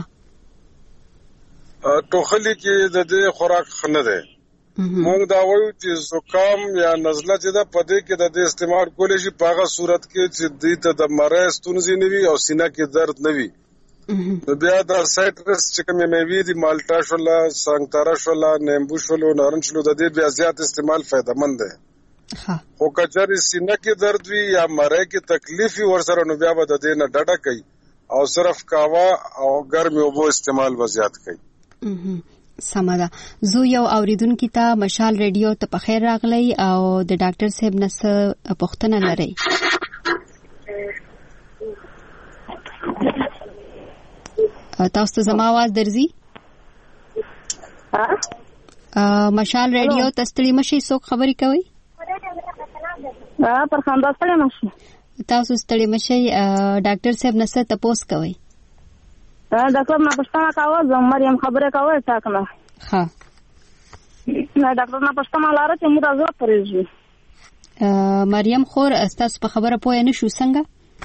ټوخلی کې د دې خوراک خنه ده مونږ دا وایو چې زکام یا نزله چې دا پدې کې د دې استعمال کولې شي په هغه صورت کې چې دې ته د مرض ستونزې نه وي او سینه کې درد نه وي بیا دا سایټرس چې کومې میوې دي مالټا شولا سنگترا شولا نیمبو شولو نارنج شولو د دې بیا زیات استعمال فائدہ مند ده خو کچاري سینه کې درد وي یا مرۍ کې تکلیف ورسره نو بیا به د دې نه ډډه کوي او صرف کاوا او ګرمي اوبو استعمال وزیات کوي. سمدا زه یو اوریدونکو ته مشال ریډیو ته په خیر راغلی او د ډاکټر صاحب نس پوښتنه لري. تاسو ته زما आवाज درځي؟ مشال ریډیو ته ستړي مشي څوک خبري کوي؟ پر خندا ستړي مشي تاسو ستړي مشي ډاکټر صاحب نس تپوس کوي. ډاکټر نه پښتنه کاوه زه مریم خبره کوي ټاکنه ها نه ډاکټر نه پښتنه لاره چې موږ زړه پرېږي مریم خور تاسو په خبره پوه نه شو څنګه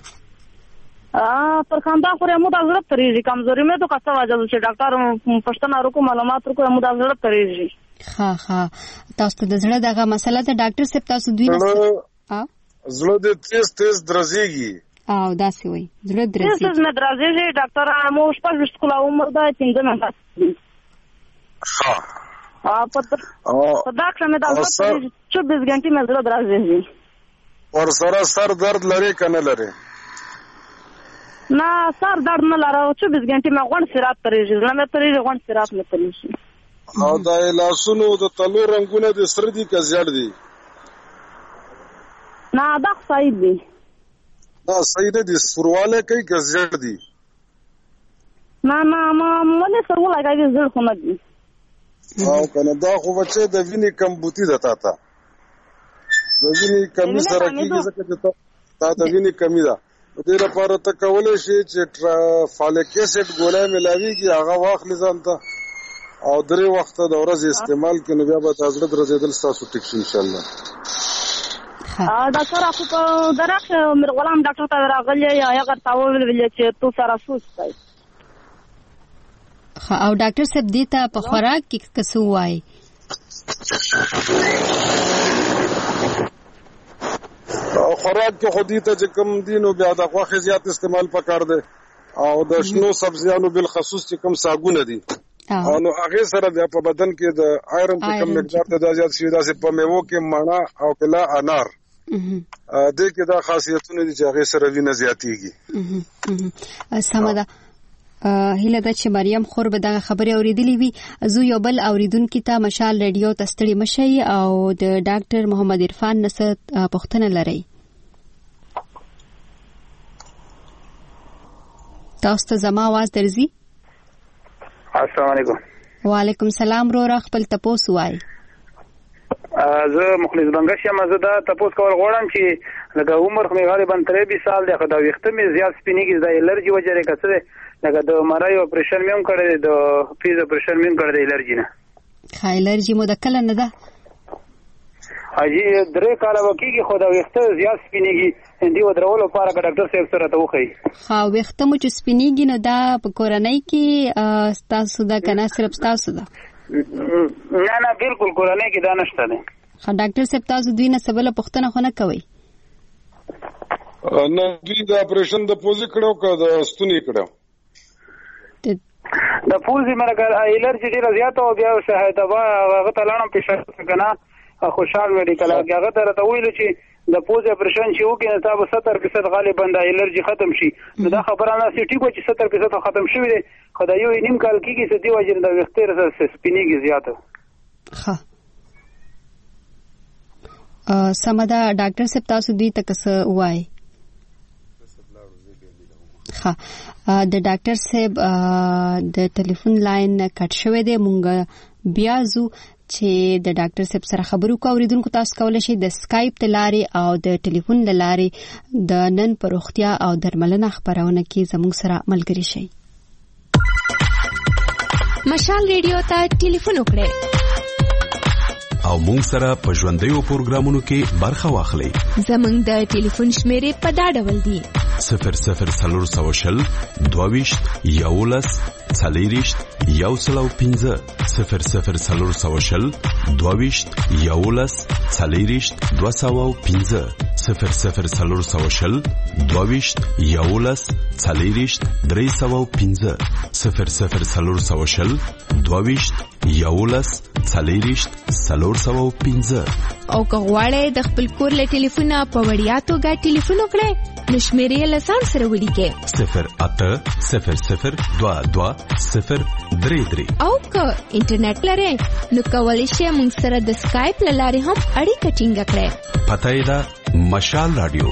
پر خندا خو موږ زړه پرېږي کمزوري مې تو کڅه واجب چې ډاکټر پښتنه ورکو معلومات ورکو موږ زړه پرېږي ها تاسو ته زړه دغه مسله ته ډاکټر صاحب تاسو دوی نه زړه دې تیز درځيږي او داسې وي زړه درځي تیز نه درځي ډاکټر مو شپږ کله عمر دا 3 نه ها په ډاکټر مې دا 24 غنټې مې زړه درځي اور سر درد لري کنه لري نه سر درد نه لري 24 غنټې مې غون سرات پرېږي نه مې پرېږي غون سرات نه پرېږي او دا لاسونو د تلو رنگونه د سر دي که زیړ دي نه دا صحیح دي دا صحیح نه دي سرواله کوي که زیړ دي نه ما مونږ سره ولګایي زړه خو نه دي او کنه دا خو بچي د وینې کمبوتی ده تا د وینې کمی سره کیږي ځکه چې تا د وینې کمی ده دې لپاره ته کولای شي چې فالک اسید ګولۍ ملاويږي هغه واخلې ځان ته او 3 وخت د ورځې استعمال کړي بیا به تاسو درځېدل تاسو ټیک شي ان شاء الله. ډاکټر اخو په درخه مر غلام ډاکټر ته راغلی یا هغه تاول ویل چې تو سره سوستای. او ډاکټر صاحب دې ته په خوراک کې څه وایي؟ خوراک کې خو دې ته چې کوم دینو بیا د غوښې زیات استعمال پکار دی او د شنو سبزیانو بالخصوص چې کوم ساګونه دي نو هغه سره په بدن کې د آیرن په کم مقدار ته زیات شي دا په میوو کې مڼه او کلا انار دې کې دا خاصیتونه دي چې هغه سره وینه زیاتېږي. سمه ده. هیله ده چې مریم خور به دا خبرې اوریدلې وي. زه یو بل اوریدونکو ته مشال رادیو ته ستړي مشي او د ډاکټر محمد عرفان نصر پوښتنه لري. تاسو ته زما आवाज درځي؟ السلام علیکم. وعلیکم السلام. رو خپل تپوس وای. زه مخلص بنگش یم. زه دا تپوس کول غواړم چې لکه عمر خو مې غالبا 23 سال دی خو دا وخت مې زیات سپینیږي د الرجی وجه لري کڅه لکه د مړای اپریشن مې هم کړی د فیز اپریشن مې هم کړی د الرجی نه. خا الرجی مو د کله نه ده؟ اجي 3 کال وکیږي خو دا وخت زیات سپینیږي اندی ودرولو لپاره ډاکټر صاحب سره ته وخی. خا وخت مو چې سپینیږي نو دا په کورنۍ کې تاسو دا کنه صرف تاسو ده؟ نه بالکل کورنۍ کې دا نشته ده. خا ډاکټر صاحب تاسو دوی نه سبله پوښتنه خو نه کوي؟ نه دوی د اپریشن د پوزي کړو که د ستوني کړو؟ د پوزي مرګ الرجی ډیره زیاته او بیا شاهد با هغه تلانم پېښه کنه خوشحال میډیکل هغه ته ویل چې د پوزي اپریشن چې وکړي تاسو 70% غالبا د الرجی ختم شي. دا خبره نه سي ټیکو چې 70% ختم شوی دی خو دا یو نیم کال کېږي چې دی وجه د وختیر سپینیږي زیاته. ها سمدا ډاکټر صاحب تاسو دې تک څه وایي؟ ها د ډاکټر صاحب د ټلیفون لاین کټ شوی دی. مونږ بیا زو چې د ډاکټر صاحب سره خبرو کو اوریدونکو تاسو کولای شئ د سکایپ تلاري او د ټلیفون لاري د نن پروختیا او درملنه خبرونه کې زموږ سره ملګری شئ. مشال ریډیو ته ټلیفون وکړئ او مونږ سره په ژوندۍ پروګرامونو کې برخه واخلئ. زموږ د ټلیفون شمیرې په دا ډول دي: 00 22 11 40 105 00 22 11 40 205 00 22 11 40 305 00 22 11 40 305. او که غواړئ د خپل کور له ټلیفونه په وړیا توګه ټلیفون وکړئ نو شمیرې له ځان سره ولیکئ 080022 او که انټرنیټ لرئ نو کولی شئ موږ سره د سکایپ له لارې هم اړیکه ټینګه کړئ. پته یې ده مشال رادیو.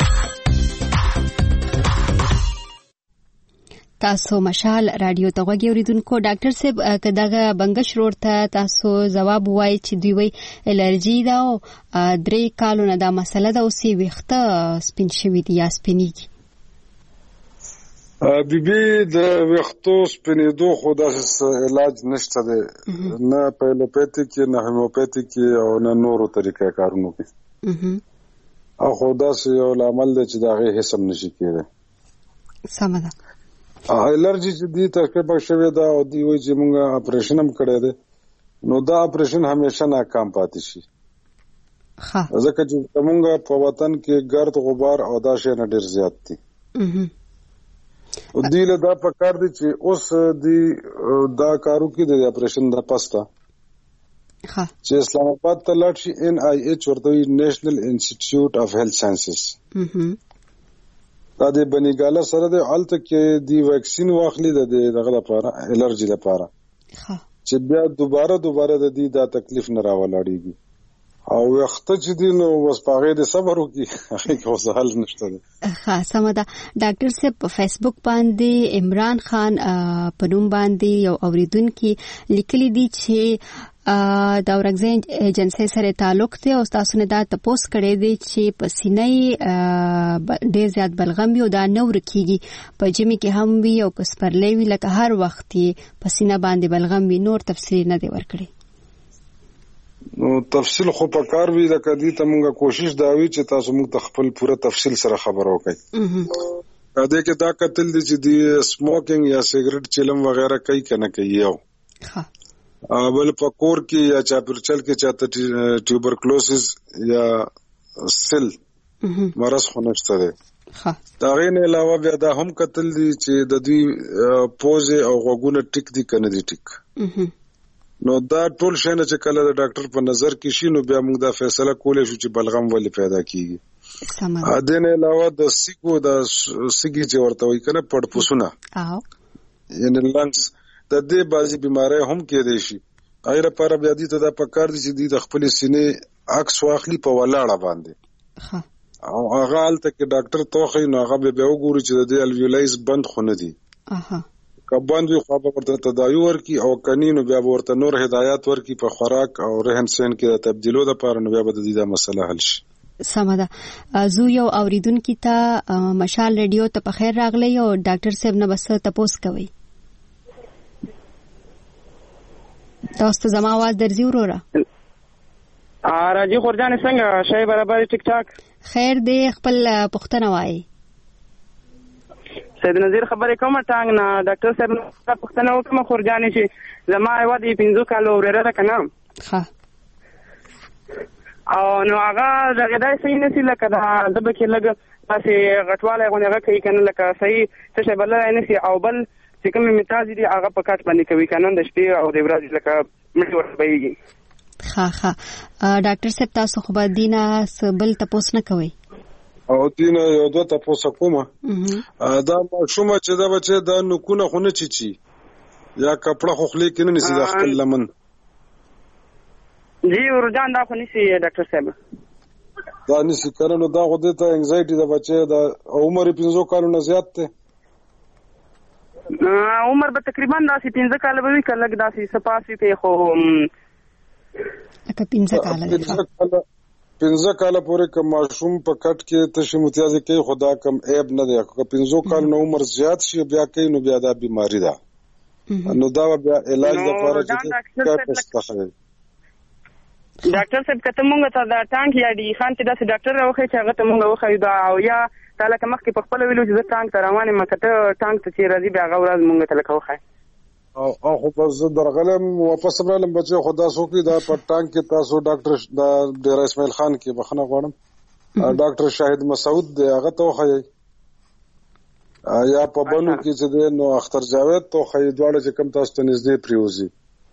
تاسو مشال رادیو ته غوږی اوریدونکو. ډاکټر صاحب کداغه بنگش روډ ته تاسو جواب وایي چې دوی وی الرجی دا او 3 کالونه دا مسله ده او سی وخته سپین شوی دی یا سپینیږي. بیبي د وختو سپینېدو خو داسې علاج نشته دی نه په الوپیتیک نه هومیوپیتیک او نه نورو طریقې کارونو کې او خو داسې یو عمل دی چې دا غي حساب نشي کېږي. سمه ده. الرجی چې دی تقریبا شوی دا او دی وی چې موږ اپریشن هم کړی دی نو دا اپریشن همیشه ناکام پاتې شي. ها ځکه چې موږ په وطن کې ګرد غبار او دا شی نه ډیر زیات دي او دی له دا پکار دي چې اوس دی دا کارو کې د اپریشن د پاستا ها چې اسلام آباد ته لاړ شي NIH ورته نېشنل انسټیټیوټ اف هیلث ساينسز دا د بنګاله سره د الته کې دی ویکسین واخلي د دغه لپاره الرجی لپاره چې بیا دوباره د دې دا تکلیف نه راولاړيږي او وخت چې دی نو وس پاغه د صبر وکي هغه اوس حل نشته. ها سمه ده. ډاکټر صاحب په فیسبوک باندې عمران خان په نوم باندې یو اوریدونکو لیکلي دي چې د اورګزین ایجنسی سره تعلق دی او تاسو نه دا تپوس کړی دی چې په سینې ډیر زیات بلغم وي او دا نور کیږي په جمی کې هم وي او کسپرلې وي لکه هر وخت په سینه باندې بلغم وي نور تفصیل نه دی ورکړی نو تفصیل خو په کار وی لکه دې ته موږ کوشش دا وی چې تاسو موږ ته خپل پوره تفصیل سره خبر وکړئ دا کې دا قتل دي چې دی سموکینګ یا سیګریټ چلم وغیرہ کوي کنه کوي یو بل پکور کې یا چاپرچل کې چاته ټیوبرکلوسس یا سل مرض خونشته ده دا غین علاوه بیا دا هم قتل دي چې د دې پوزه او غوګونه ټیک دي کنه دي ټیک نو دا ټول شنه چې کله د ډاکټر په نظر کې شي نو بیا موږ دا فیصله کولای شو چې بلغم ولې پیدا کیږي ا دې نه علاوه د سیګو د سیګي چې ورته وي کنه پړ پوسونه یعنی لنګز د دې بازي بيمارۍ هم کې دي شي غیر پر بیا دي ته دا پکار دي چې د خپل سینې عکس واخلي په ولاړه باندې او هغه الته کې ډاکټر توخی نو هغه به وګوري چې د الویولایز بند خونه دي کبان وی خو به ورته تداوی ورکی او کنینو بیا ورته نور هدایت ورکی په خوراک او رهن سهن کې تبدیلو د پاره نو بیا به د دې مسله حل شي سمده زو یو اوریدونکو ته مشال ریډیو ته په خیر راغلی او ډاکټر صاحب نه بس تاسو کوي تاسو زما आवाज درځي وروره راځي خورجان څنګه شای برابر ټیک ټاک خیر دې خپل پښتنه وایي سید نظیر خبرې کومه ټانګ نه ډاکټر صاحب پښتنه وکم خورجان چې زما ایوا دې 15 کالو ورره ده کنه ها او نو هغه دغه صحیح نسی لکه دا د بکې لګ تاسې غټواله غونغه کوي کنه لکه صحیح څه بل نه سي او بل چې کوم میتاز دي هغه په کټ باندې کوي کنه د شپې او د ورځې لکه مړي وربېږي ها ډاکټر صاحب تاسو خو به دینه بل تاسو نه کوي او دینه یو دوه تاسو کومه دا شومه چې دا بچي دا نکونه خونه چی یا کپڑا خو خلی کینې نسی د خپل لمن جی ورجان دا خو نسی ډاکټر صاحب دا نسی کړنو دا خو د ته انزایټي د بچي دا عمر 15 کالو نه زیات ته عمر به تقریبا دا 15 کال به وی کله دا 87 په خو لکه 15 کال 15 کال پورې کوم ماشوم په کټ کې تشې متیازه کوي خدا کم عیب نه دی که 15 کال نو عمر زیات شي بیا کوي نو بیا دا بیماری ده نو دا بیا علاج لپاره چې ډاکټر صاحب کته مونږ ته دا ټانک یا دی خان ته دا ډاکټر راوخی چې هغه ته مونږ وخی دا او یا تعالی که مخکې په خپل ویلو چې ټانک ته روانه مکته ټانک ته چې راځي بیا غوړاز مونږ ته لکه وخی او خو بس درغلم واپس برالم بچو خدا سو کې دا په ټانک کې تاسو ډاکټر دا ډیر اسماعیل خان کې بخنه غواړم ډاکټر شاهد مسعود دی هغه ته خی یا په بنو کې چې نو اختر جاوید ته خی دواړه چې کم تاسو ته نږدې پریوزي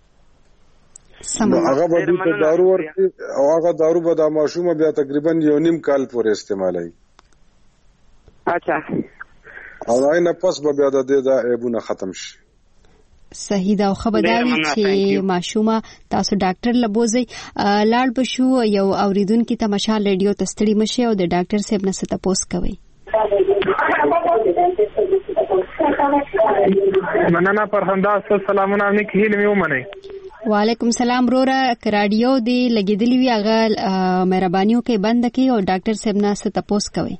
هغه به دارو ورکي او هغه دارو به د ماشومه بیا تقریبا 1.5 کال پورې استعمالای اچھا او نه پس به بیا د دې دا ایبونه ختم شي صحیح دا خبرداري چې ماشومه تاسو ډاکټر لبوزي لاړ بشو یو اوریدونکو ته مشال ریډیو ته ستړي مشه او د ډاکټر صاحب نه ست تاسو کوي مننه فرهنده سلامونه نیک هیله مې ومنئ وعلیکم السلام رورا رادیو دی لګیدلی وی هغه مهربانيو کې بند کړي او ډاکټر صاحب نه ست تاسو کوي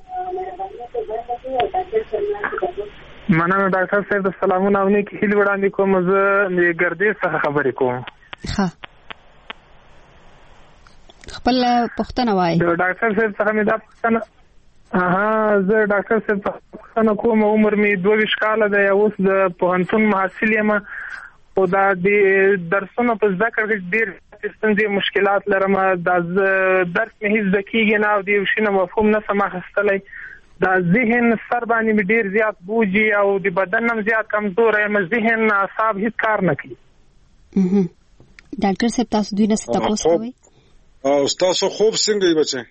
مننه ډاکټر صاحب د سلامونه او نیک هیله وړاندې کوم زه د ګردې څخه خبرې کوم ها خپل پښتنه وای د ډاکټر صاحب څخه مې دا پښتنه زه ډاکټر صاحب پښتنه کوم عمر مې 22 کال دی اوس د پوهنتون محصل یم او دا د درسونو په ذکر کې ډیر ستونزې مشکلات لرم د درس مې هیڅ دقیقه نه او د شنو مفهوم نه سم اخستلای دا ذهن سر باندې ډیر زیات بوجي او د بدن هم زیات کمزور یم ذهن اعصاب هیڅ کار نه کوي ډاکټر صاحب تاسو دوی نه تاسو کوي او تاسو خوب څنګه بچي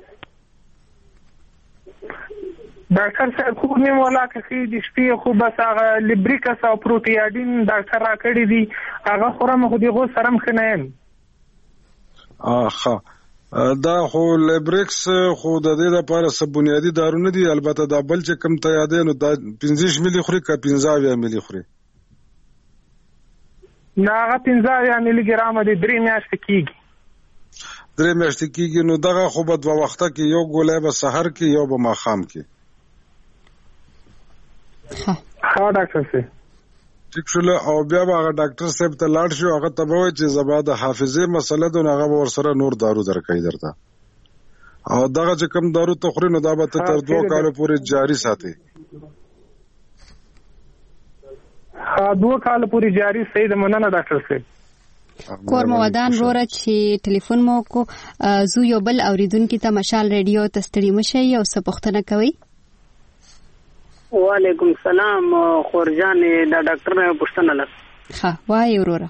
ډاکټر صاحب خو مې ولا کې د شپې خو بس هغه لیبریکس او پروتیادین ډاکټر را کړی دي هغه خورم خو دغه سرم خنایم دا خو لیبریکس خو د دې لپاره سب بنیادی دارو نه دي البته دا بل چې کم ته یادې نو دا 15 ملي خوري کا 15 ملي خوري نه هغه 15 ملي ګرام دی 3 میاشتې کېږي. 3 میاشتې کېږي. نو دغه خو به 2 وخته کې یو ګولۍ به سحر کې یو به ماښام کې. ها ډاکټر صاحب ټیک شول. او بیا به هغه ډاکټر صاحب ته لاړ شو، هغه ته به وایي چې زما د حافظې مسله ده، نو هغه به ورسره نور دارو درکوي درته. او دغه چې کوم دارو ته خوري نو دا به ته تر 2 کالو پورې جاري ساتي. 2 کال پوری جاری. صحیح ده، مننه ډاکټر صاحب. کورمه ودان وروره چې ټلیفون مو کو زو یو بل اوریدونکو ته مشال ریډیو ته ستړي مشي او څه پوښتنه کوي. وعلیکم السلام خورجان دا ډاکټر نه پوښتنه لرم. ها وای وروره.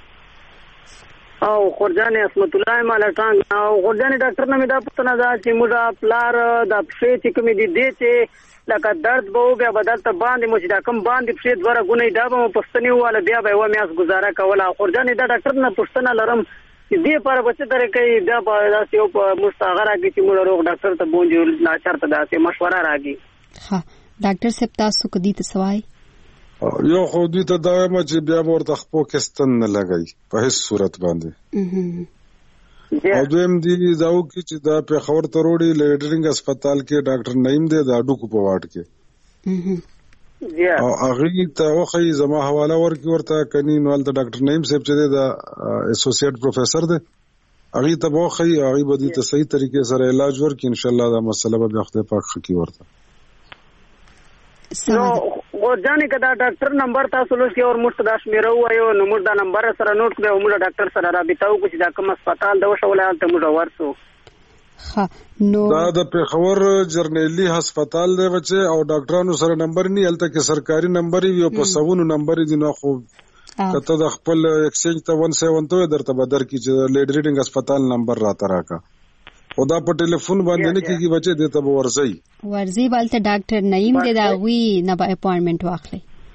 او خورجان اسمت الله مالټان او خورجان ډاکټر نه مې دا پوښتنه ده چې موږ پلار د پښې چې کومې دي چې لکه درد به بیا بدل ته باندې مو چې دا کم باندې پښې دوره غونې دا به پښتني واله بیا به و میاس گزاره کوله. خورجان دا ډاکټر نه پوښتنه لرم چې دې پر بچی درې کوي دا په داسې یو مستغره کې چې موږ روغ ډاکټر ته بونځو ناچار ته داسې مشوره راګي. ها ډاکټر صاحب تاسو کو دي ته سوای یو خو دې ته دا ما چې بیا ورته خپو کستن نه لګي په هیڅ صورت باندې. او دویم دی داو کې چې دا په خبر تروړي لیډرینګ هسپتال کې ډاکټر نعیم دی دا ډوکو په واټ کې. او هغه ته وخی زما حواله ورکي ورته کني نو ولته ډاکټر نعیم صاحب چې دا اسوسییټ پروفیسور دی هغه ته وخی هغه به دې ته صحیح طریقې سره علاج ورکي ان شاء الله دا مسله به خدای پاک خکی ورته. نو ورځانه کدا ډاکټر نمبر تاسو لوسي او موږ دا شمیرو وایو نو موږ دا نمبر سره نوٹ کړو موږ ډاکټر سره رابطه وکړو چې دا کوم هسپتال د وشولای ته موږ ورسو. ها نو دا د پیښور جرنیلی هسپتال دی بچي او ډاکټرانو سره نمبر نه الته کې سرکاري نمبر وي او په سونو نمبر دي نو خو کته د خپل ایکسچینج ته 172 درته بدر کی چې لیډرینګ هسپتال نمبر راته راکا خدا په ټلیفون باندې نه کیږي بچي دته به ورځي بالته ډاکټر نعیم دې دا وی نه به اپاینټمنټ واخلي.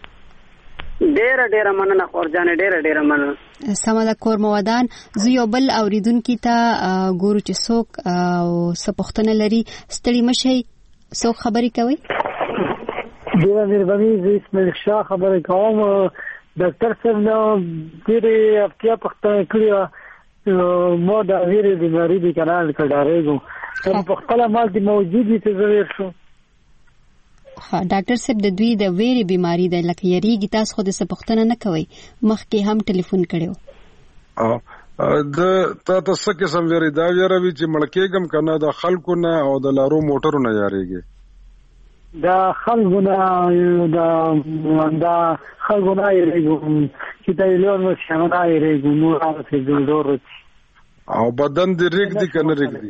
ډېر مننه خورجان ډېر مننه. سمه کور موادان زه یو بل اوریدونکو ته ګورو چې څوک او څه پوښتنه لري ستړي مشي څوک خبري کوي. ډېر مهرباني زه اسماعیل شاه خبرې کوم. ډاکټر صاحب نو ډېرې افتیا پوښتنه کړې مو دا ویری بیماری دی کنال کډارېګو په خپل مال دی موجودي ته زویر شو. ها ډاکټر صاحب د دوی د ویری بیماری ده لکه یریږي تاسو خو د څه پوښتنه نه کوي مخکې هم ټلیفون کړو. د تاسو قسم ویری دا ویروي چې مړکېګم کنه د خلکو نه او د لارو موټرو نه یاریږي. دا خلکو نه یاریږي چې دا لور مو څنګه یاریږي نو هغه ډور او بدن دې ریګ دي کنه ریګ دي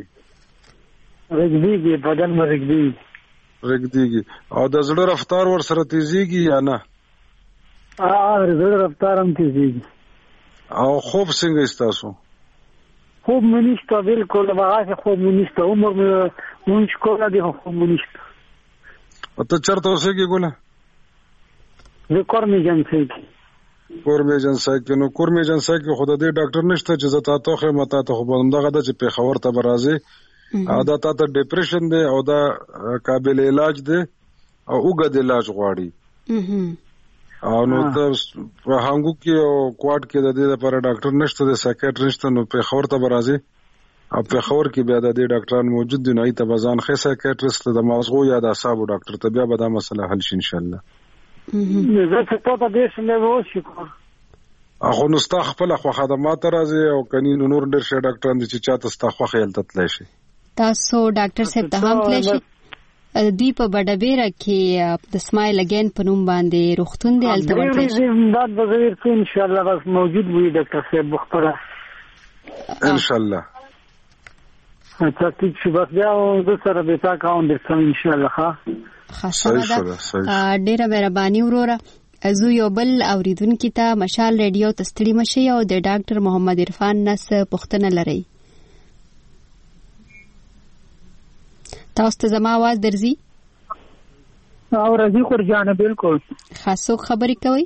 بدن مې ریګ دي او د زړه رفتار ور سره تیزيږي یا نه؟ زړه رفتار هم تیزيږي. او خوب څنګه استاسو؟ خوب مې نشته بالکل هغه خوب مې نشته عمر مې کوله دي خوب مې نشته. او ته چرته اوسېږي ګوله؟ زه کورمې جنسای کې نو کورمې جنسای کې خود دې ډاکټر نشته چې زه تاسو خو متا ته خو بندغه د چې په خبر ته برازي او دا تاسو ډیپریشن دی او دا قابل علاج دی او وګد علاج غواړي. او نو ته په هانګو کې او کوارټ کې د دې لپاره ډاکټر نشته د سایکیاټریست نو په خبر ته برازي او په خبر کې بیا د دې ډاکټران موجود دي نه ای ته بزان خې سایکیاټریست د مغزو یا د اعصاب ډاکټر ته بیا به دا مسله حل شي ان شاء الله. زه څه ته دې څنګه وشي اخو نو ستا خپل خو خدمات راځي او کني نور ډېر شه ډاکټران دي چې چاته ستا خو خیال تتلی شي. تاسو ډاکټر صاحب ته هم تللی شي دی په بډبیره کې د سمایل اگین په نوم باندې روغتون دی الته ورته دا به زیر کې ان شاء الله بس موجود وي ډاکټر صاحب مختاره ان شاء الله. اته چې بس بیا د سره به تا کاون درته ان شاء الله ښه ډیره مهرباني وروره. زه یو بل اوریدونکو ته مشال ریډیو ته ستړي مشي او د ډاکټر محمد عرفان نس پوښتنه لري. تاسو ته زما आवाज درځي؟ او راځي خورجانه بالکل. خاصو خبرې کوي؟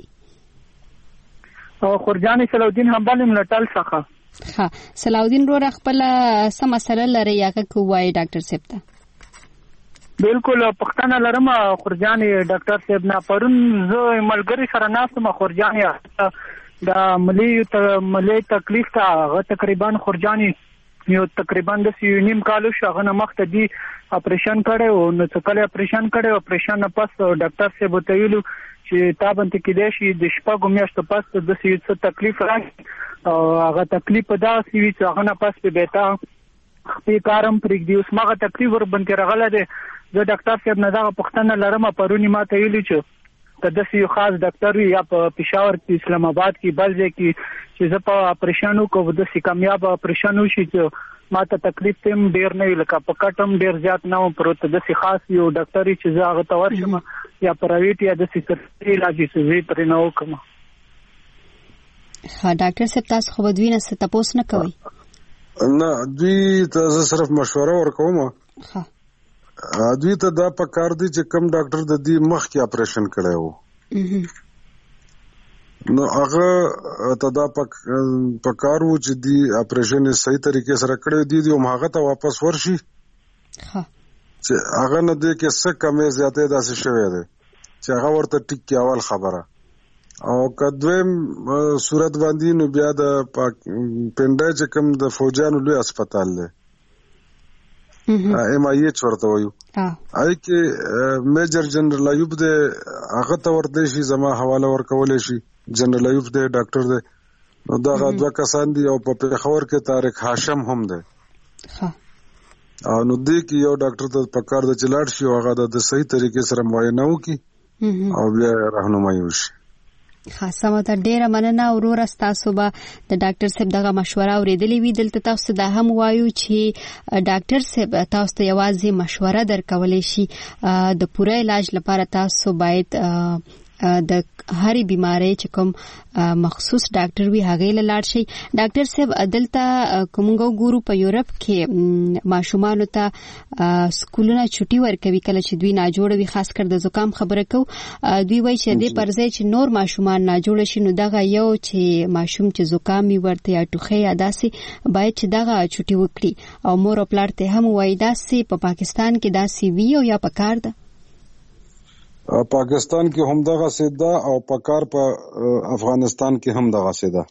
او خورجانه صلاح الدین حنبل ملټل څخه. ها صلاح الدین وروره خپل سم مسله لري یا کوي ډاکټر صاحب ته؟ بالکل پښتنه لرم خورجانې ډاکټر صاحب نه پرون زه ملګری سره ناستم خورجانې دا ملي تکلیف ته هغه تقریبا خورجاني یو تقریبا د 9 کال شو هغه نه مخته دی اپریشن کړو نو څه کله اپریشن کړو اپریشن نه پس ډاکټر صاحب ته ویلو چې تابنت کې دی شي د شپږ میاشتو پس د څه تکلیف راځي او هغه تکلیف دا سی وی چې هغه نه پس په بیتا خپل کارم پرېږدي اوس ماغه تکلیف ور باندې راغله ده د ډاکټر صاحب نه دا پښتنه لرم پرونی ما ته ویلو چې د یو خاص ډاکټر یا په پېښور کې اسلام آباد کې بلځه کې چې زه په اپریشن وکړم د سې کامیاب اپریشن وشي چې ما ته تکلیف تم ډیر نه لکه په کټم ډیر زیات نه پروت د سې خاص یو ډاکټر چې زه هغه تور شم یا پرایویټ یا د سې علاج چې زه پرې نه وکم. ها ډاکټر صاحب تاسو خو بدوی نه ست تاسو نه کوي؟ نه دوی ته صرف مشوره ورکوم. ها دوی ته دا پکار دي چې کم ډاکټر د دې مخ کې اپریشن کړی وو نو هغه ته دا پکار وو چې دی اپریشن صحیح طریقې سره کړی دی او هغه ته واپس ورشي چې هغه نه دی کې څه کمې زیاتې داسې شوی دی چې هغه ورته ټیک کې اول خبره او کدویم صورت باندې نو بیا د پنډای چې کم د فوجانو لوی هسپتال دی MIH ورته وایو آی کې میجر جنرال ایوب دی هغه ته ورته شي زما حواله ورکول شي جنرال ایوب دی ډاکټر دی نو دا دوه کسان دي او په پیښور کې طارق هاشم هم دی او نو دې کې یو ډاکټر ته پکار د چلاړ شي او هغه د صحیح طریقې سره معاینه وکړي او بیا راهنمایي وشي. خاصه ته ډیره مننه اورور تاسو به د ډاکټر صاحب دغه مشوره اوریدلې وی دلته تاسو دا هم وایو چې ډاکټر صاحب تاسو ته یوازې مشوره درکولې شي د پوره علاج لپاره تاسو باید د هرې بیماری چې کوم مخصوص ډاکټر وی هغه لاړ شي. ډاکټر صاحب دلته کومګو ګورو په یورپ کې ماشومان ته سکولونه چټي ورکوي کله چې دوی نه جوړ وي خاص کر د زکام خبره کو دوی وایي چې د پرځای چې نور ماشومان نه جوړ شي نو دغه یو چې ماشوم چې زکام ورته یا ټوخه یا داسي باید چې دغه چټي وکړي او مور او پلار ته هم وایي داسي په پاکستان کې داسي وی او یا پکار ده پاکستان کې هم دغه سیدا او پکار په افغانستان کې هم دغه سیدا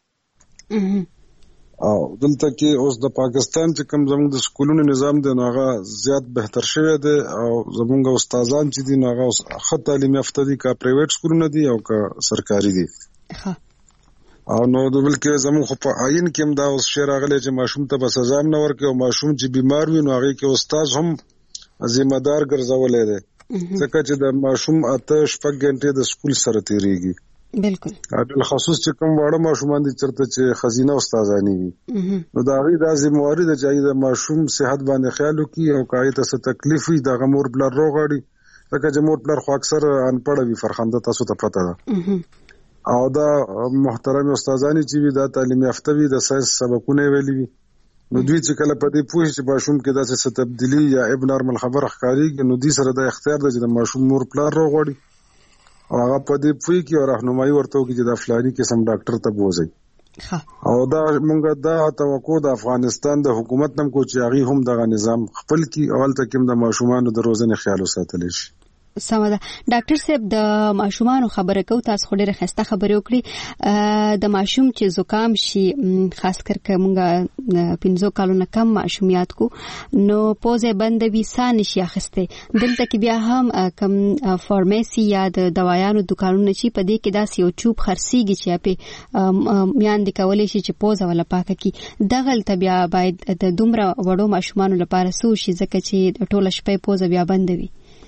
او دلته کې اوس د پاکستان چې کوم زموږ د سکولونو نظام دی هغه زیات بهتر شوی دی او زموږ استادان چې دي هغه ښه تعلیم یافته دي کا پرایویټ سکولونه دي او کا سرکاري دي او نو د بلکې زموږ په عین کې هم دا اوس شی راغلی چې ماشوم ته به سزا نه ورکړي او ماشوم چې بیمار وي نو هغه کې استاد هم ذمہ دار ګرځولې دی ځکه چې د ماشوم 8-6 غنټې د سکول سره تیریږي. بالکل په خصوص چې کوم واړه ماشومان دي چرته چې خزینه استادانی وي نو دا غي د ذمہواری د چې د ماشوم صحت باندې خیال وکړي او کای ته څه تکلیف وي د غمور بلر روغړي ځکه چې مور بلر خو اکثر انپړ وي فرخنده تاسو ته پته ده او دا محترم استادانی چې وي د تعلیم یافته وي د ساينس سبقونه ویلي وي نو دوی چې کله په دې پوښتنه چې ماشوم کې داسې څه تبدیلی یا اب نارمل خبر ښکاریږي نو دوی سره د اختیار د ماشوم مور پلار روغړي او هغه په دې پوي کې او راهنمایي ورته کوي چې د فلاني قسم ډاکټر ته بوزي او دا مونږ دا توقع د افغانستان د حکومت نم کو چې هغه هم دغه نظام خپل کی اول تکم د ماشومان د روزنه خیال وساتل شي. سمه ده ډاکټر صاحب د ماشومان خبره کو تاسو خو ډیره خسته خبرې وکړي د ماشوم چې زکام شي خاص کر کومه 15 کالونو کم ماشومیات کو نو پوزه بند وي سان شي اخسته دلته کې بیا هم کم فارماسي یا د دوايانو دکانونه چې په دې کې داسې یو چوب خرسيږي چې په میان د کولې شي چې پوزه ولا پاکه کی دغل ته بیا باید د دومره وړو ماشومان لپاره سو شي ځکه چې ټوله شپه پوزه بیا بند وي.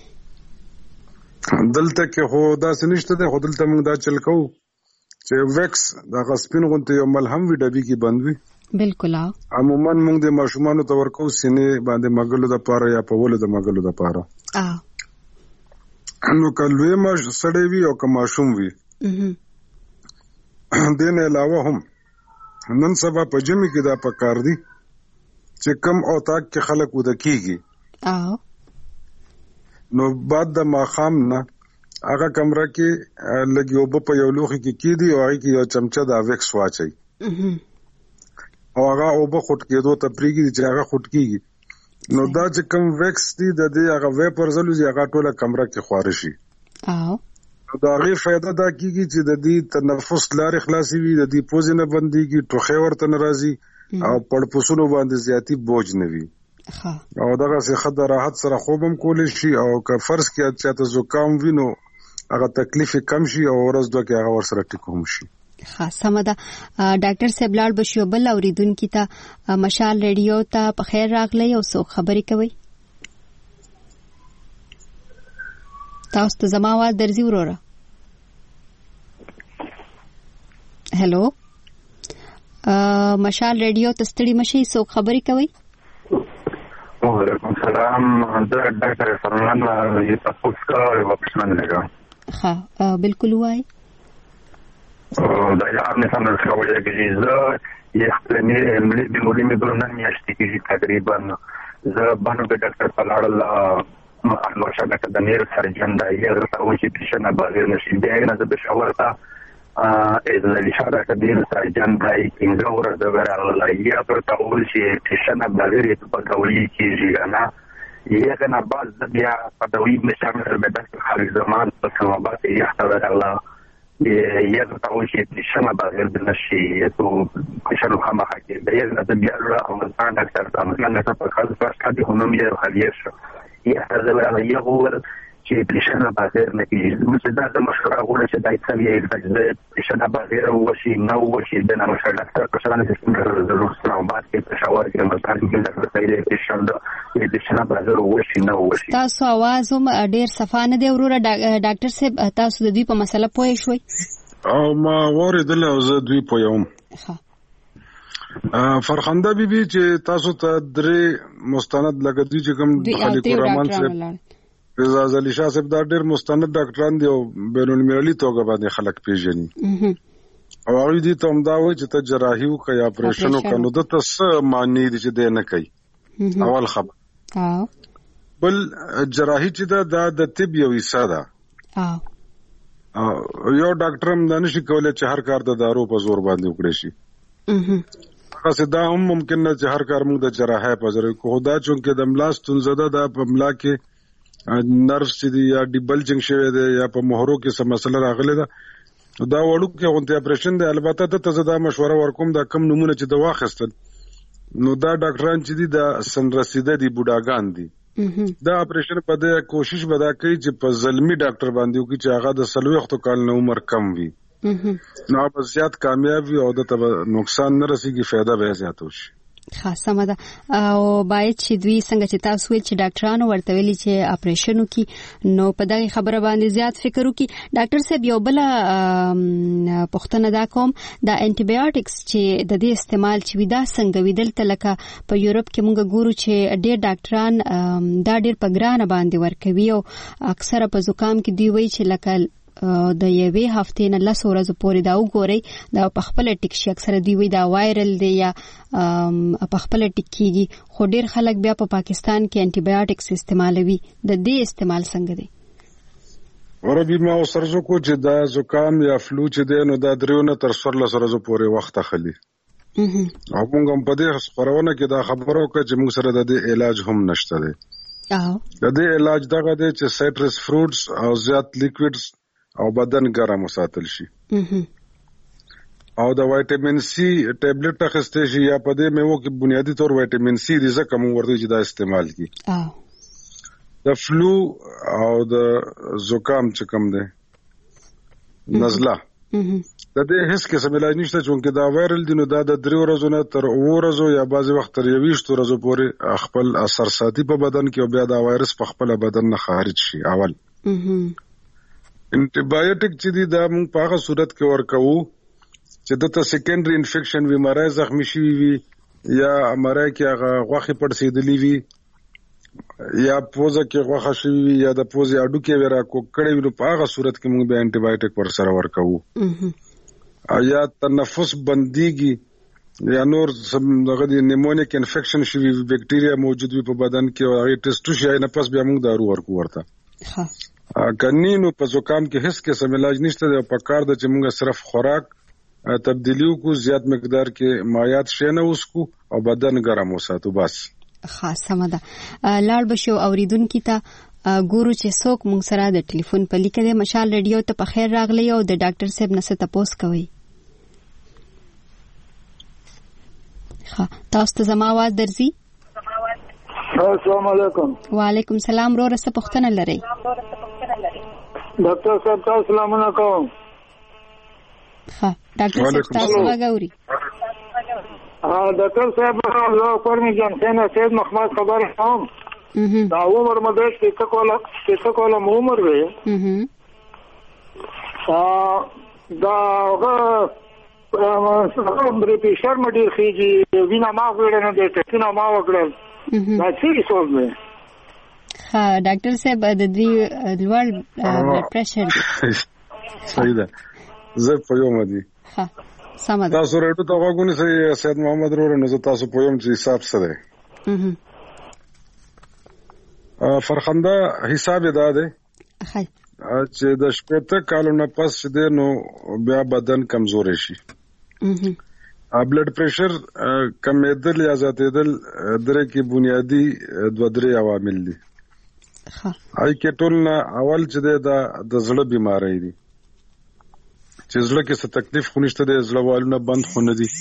دلته کې هو دا سنشته ده خو دلته موږ دا چل کوو چې ویکس دا غسپین غونته یو ملهم وی ډبی کې بندوي. بالکل عموما موږ د ماشومانو ته ورکو سینې باندې مګلو د پاره یا په ولو د مګلو د پاره نو کلوې ما سړې وی او که ماشوم وی دین علاوه هم نن سبا په جمی کې دا پکار دي چې کم او تاک کې خلک ود کیږي نو بعد د ماخام نه هغه کمره کې لګي او په یو لوخي کې کیدی او هغه کې یو چمچه د ویکس واچي او هغه او په خټ کې دوه تپریږي چې هغه خټ کیږي نو دا چې کم ویکس دي د دې هغه ویپر زلوځي هغه ټوله کمره کې خارشي دا غي فائدہ دا کیږي چې د دې تنفس لارې خلاصي وي، د دې پوزې نه بنديږي، ټوخه ورته ناراضي او پړپوسونو باندې زیاتی بوج نه وي. او دغه څه خد راحت سره خوبم کول شي، او که فرض کې چې تاسو زکام وینو هغه تکلیف کم شي او ورځ دوه کې هغه ور سره ټیکوم شي. سمه ده. ډاکټر صاحب لاړ بشو بل اوریدونکو ته مشال ریډیو ته په خیر راغلی او څو خبرې کوي. تاسو ته زما आवाज درځي وروره؟ هلو مشال ریډیو ته ستړي مشي، څو خبرې کوي؟ وعلیکم السلام، زه ډاکټر فرمان یې تاسو څخه یو پښتنه لګم. ها بالکل وای. دا یاد نه سم راوړل کېږي. زه یې خپل ملي بیماري مې ګورنه میاشتې کېږي تقریبا. زه باندې ډاکټر په لاړل نو شګه د نیر سرجن دا یې راته وایي چې پیشنه بغیر نشي بیا نه د بشاور ته د لشاره کبیر سرجن برای څنګه ورته ورغله یې پرته وایي چې پیشنه بغیر په کولې کېږي نه یې کنه باز بیا په دوی مشامل به د خارج زمان په سمابات یې احتوال یه تا وشی پیشنه بغیر نشی تو پیشنه خامه خاکی بیاد از بیار آموزان دکتر آموزان دکتر پر خالص فرش کردی خونم یه خالیش یه احتمال یه قول چی پیشنه بغیر نکیش مثل مشکل قول چه دایت سویه ایک پیشنه بغیر وشی نو وشی دنا مشکل دکتر کشان سیستم ضرور سلام بعد که پشاور که مستان که دکتر سایده پیشنه بغیر وشی نو وشی. تاسو आवाजوم ډیر صفانه دی وروره ډاکټر صاحب تاسو د دې په مسله پوه شوي؟ او ما اوریدل او زه دوی پویم. فرخنده بیبي چې تاسو ته درې مستند لګدي چې کوم خلیق الرحمن صاحب رضا علي شاه صاحب دا ډېر مستند ډاکټران دي او بین المللي توګه باندې خلک پیژني او هغه دي ته هم دا وایي چې ته جراحي وکړې یا اپریشن وکړې نو دته څه معنی دي چې دی نه کوي. اول خبر بل جراحي چې دا د طب یو حصہ ده. یو ډاکټر هم دا نشي کولی چې هر کار د دارو په زور باندې وکړي شي. خاصه دا هم ممکن نه چې هر کار موږ د جراحي په زور کو دا چونکه د ملا ستونزه ده په ملا کې نرف چې یا ډیبلجنګ شوی دی یا په مهرو کې څه مسله راغلی ده دا وړو کې غونډه اپریشن دی. البته ته زه دا مشوره ورکوم دا کم نمونه چې د واخستل نو دا ډاکټران چې دي دا سن رسیده دي بوډاګان دي دا اپریشن په دې کوشش ودا کوي چې په زلمی ډاکټر باندې وکړي چې هغه د 40 کال نه عمر کم وي نو په زیات کامیاب وي او د نقصان نه رسیږي فائدہ به زیات وشي. خاصه مده او باید چې دوی څنګه چې تاسو ویل چې ډاکټرانو ورته ویلي چې اپریشن وکي نو په دغه خبره باندې زیات فکر وکي. ډاکټر صاحب یو بل پښتنه دا کوم دا انټي بایوټکس چې د دې استعمال چې ودا څنګه ویدل تلکه په یورپ کې موږ ګورو چې ډېر ډاکټران دا ډېر په ګرانه باندې ورکوي او اکثره په زکام کې دی وی چې لکه د یوې هفتې نه 10 ورځې پورې دا وګورئ دا په خپل ټیک شي اکثره دی وی دا وایرل دی یا په خپل ټیک کیږي خو ډیر خلک بیا په پاکستان کې انټي بایوټکس استعمالوي د دې استعمال څنګه دی؟ وربي ما سرزو کو چې دا زکام یا فلو چې دی نو دا دریونه تر 14 ورځې پورې وخت اخلي او موږ هم په دې خبرونه کې دا خبرو کې چې موږ سره د دې علاج هم نشته دی. د دې علاج دغه دی چې سایټرس فروټس او زیات لیکویډز او بدن ګرم وساتل شي او د وایټامین سی ټابلیټ اخیستل شي یا په دې میوه کې بنیادی طور وایټامین سی دی ځکه موږ ورته چې دا استعمال کی. د فلو او د زکام چې کوم دی نزله د دې هیڅ قسم علاج نشته چې دا وایرل دی نو دا د 3 ورځې نه تر 2 ورځې یا بعضی وخت تر 20 ورځې پورې خپل اثر ساتي په بدن کې او بیا دا وایرس په خپل بدن نه خارج شي. اول انټي بایوټیک چې دی دا موږ په هغه صورت کې ورکوو چې دته سیکنډري انفیکشن وي مړی زخمی شوی وي یا مړی کې هغه غوښې پړسېدلې وي یا پوزه کې غوښه شوی وي یا د پوزې اډو کې ورا کوکړې وي نو په هغه صورت کې موږ به انټي بایوټیک پر سره ورکوو. یا تنفس بنديږي یا نور دغه د نیمونیک انفیکشن شوی بکټیریا موجود وي په بدن کې او هغه ټیسټو شي نه پس بیا موږ دارو ورکو ورته. کنینو په زکام کې هیڅ قسم علاج نشته دی په کار د چې موږ صرف خوراک تبدیلیو کو زیات مقدار کې مایعات شینه وسکو او بدن ګرم وساتو بس. خاصه مده لاړ بشو اوریدونکو ته ګورو چې څوک مونږ سره د ټلیفون په لیکه د مشال ریډیو ته په خیر راغلی او د ډاکټر صاحب نه څه تپوس کوي. ها تاسو ته زما आवाज درځي؟ السلام علیکم. وعلیکم السلام. وروره څه پوښتنه لرئ؟ ډاکټر صاحب تاسو سلام علیکم. ها ډاکټر صاحب تاسو وګورئ. ډاکټر صاحب زه کورمي جان خان سید محمد خبر هم دا عمر مده چې کوله عمر وي دا بری پېشر مډیر خيږي وینا ما وړنه د ټکینه ما وکړل دا څه څه دی؟ ها ډاکټر صاحب د دې لوړ بلډ پريشر صحیح ده. زه په یو مدي ها سم ده. تاسو ورته تا وګورئ سید محمد وروره نو تاسو په یوم چې حساب څه دی؟ فرخنده حساب ادا ده چې د شپږ کالو نه پس دې نو بیا بدن کمزوري شي. بلډ پريشر کمیدل یا زیاتېدل درې کې بنیادی دوه درې عوامل دي. هاي کې ټول نه اول چې د زړه بيماري دي چې زړه کې څه تکلیف خونښت دي، زړه والونه بند خونه دي.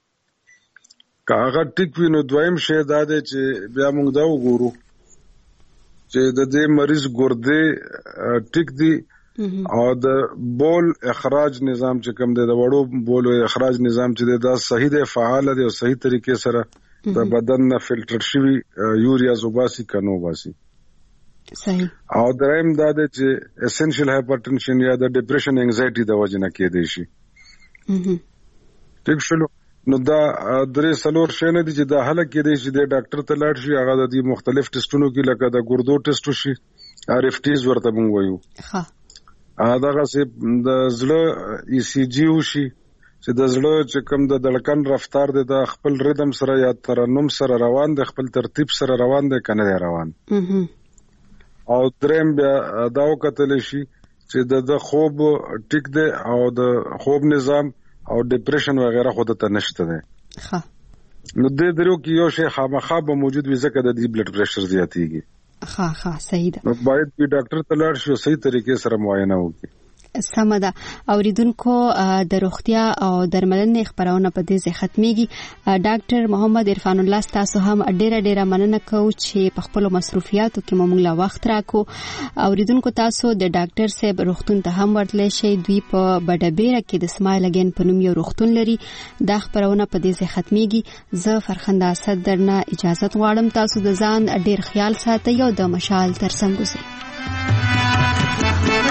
کاغه ټیک وینو دویم شی دا دی چې بیا موږ دا وګورو چې د دې مریض ګردې ټیک دي او د بول اخراج نظام چې کوم دی د وړو بول اخراج نظام چې دا صحیح دی، فعال دی او صحیح طریقې سره د بدن نه فلټر شوی یوریا زوباسي کنو باسي. صحیح. او دریم دا دی چې اسنشل هایپرټنشن یا د ډیپریشن انزایټي د وجه نه کېدی شي. ټیک شلو. نو دا درې څلور شی نه دي چې دا حل کېدی شي د ډاکټر ته لاړ شي، هغه د مختلف ټیسټونو کې لکه د ګردو ټیسټ شي، RFTs ورته موږ وایو. ها دغه سي د زړه ECG وشي چې د زړه چې کوم د دړکن رفتار دی د خپل ریدم سره یا ترنم سره روان دی، خپل ترتیب سره روان دی کنه دی روان. او دریم بیا دا وکتل شي چې د خوب ټیک دی او د خوب نظام او ډیپریشن وغیرہ خود ته نشته ده. ها نو دې درو کې یو شی خامخا به موجود وي ځکه د دې بلډ پريشر زیاتېږي. ها صحیح ده. نو باید په ډاکټر ته لاړ شي او صحیح طریقې سره معاینه وکړي. سمه ده. اوریدونکو د روغتیا او درملنې خبرونه په دې ځای ختميږي. ډاکټر محمد عرفان الله تاسو هم ډېره مننه کوم چې په خپل مصروفیاتو کې موږ لا وخت راکو. اوریدونکو تاسو د ډاکټر صاحب روغتون ته هم ورتلی شئ. دوی په بډابیره کې د سمایل اگین په نوم یو روغتون لري. دا خبرونه په دې ځای ختميږي. زه فرخنده اسد درنه اجازه غواړم. تاسو د ځان ډېر خیال ساتئ او د مشال ترڅنګ اوسئ.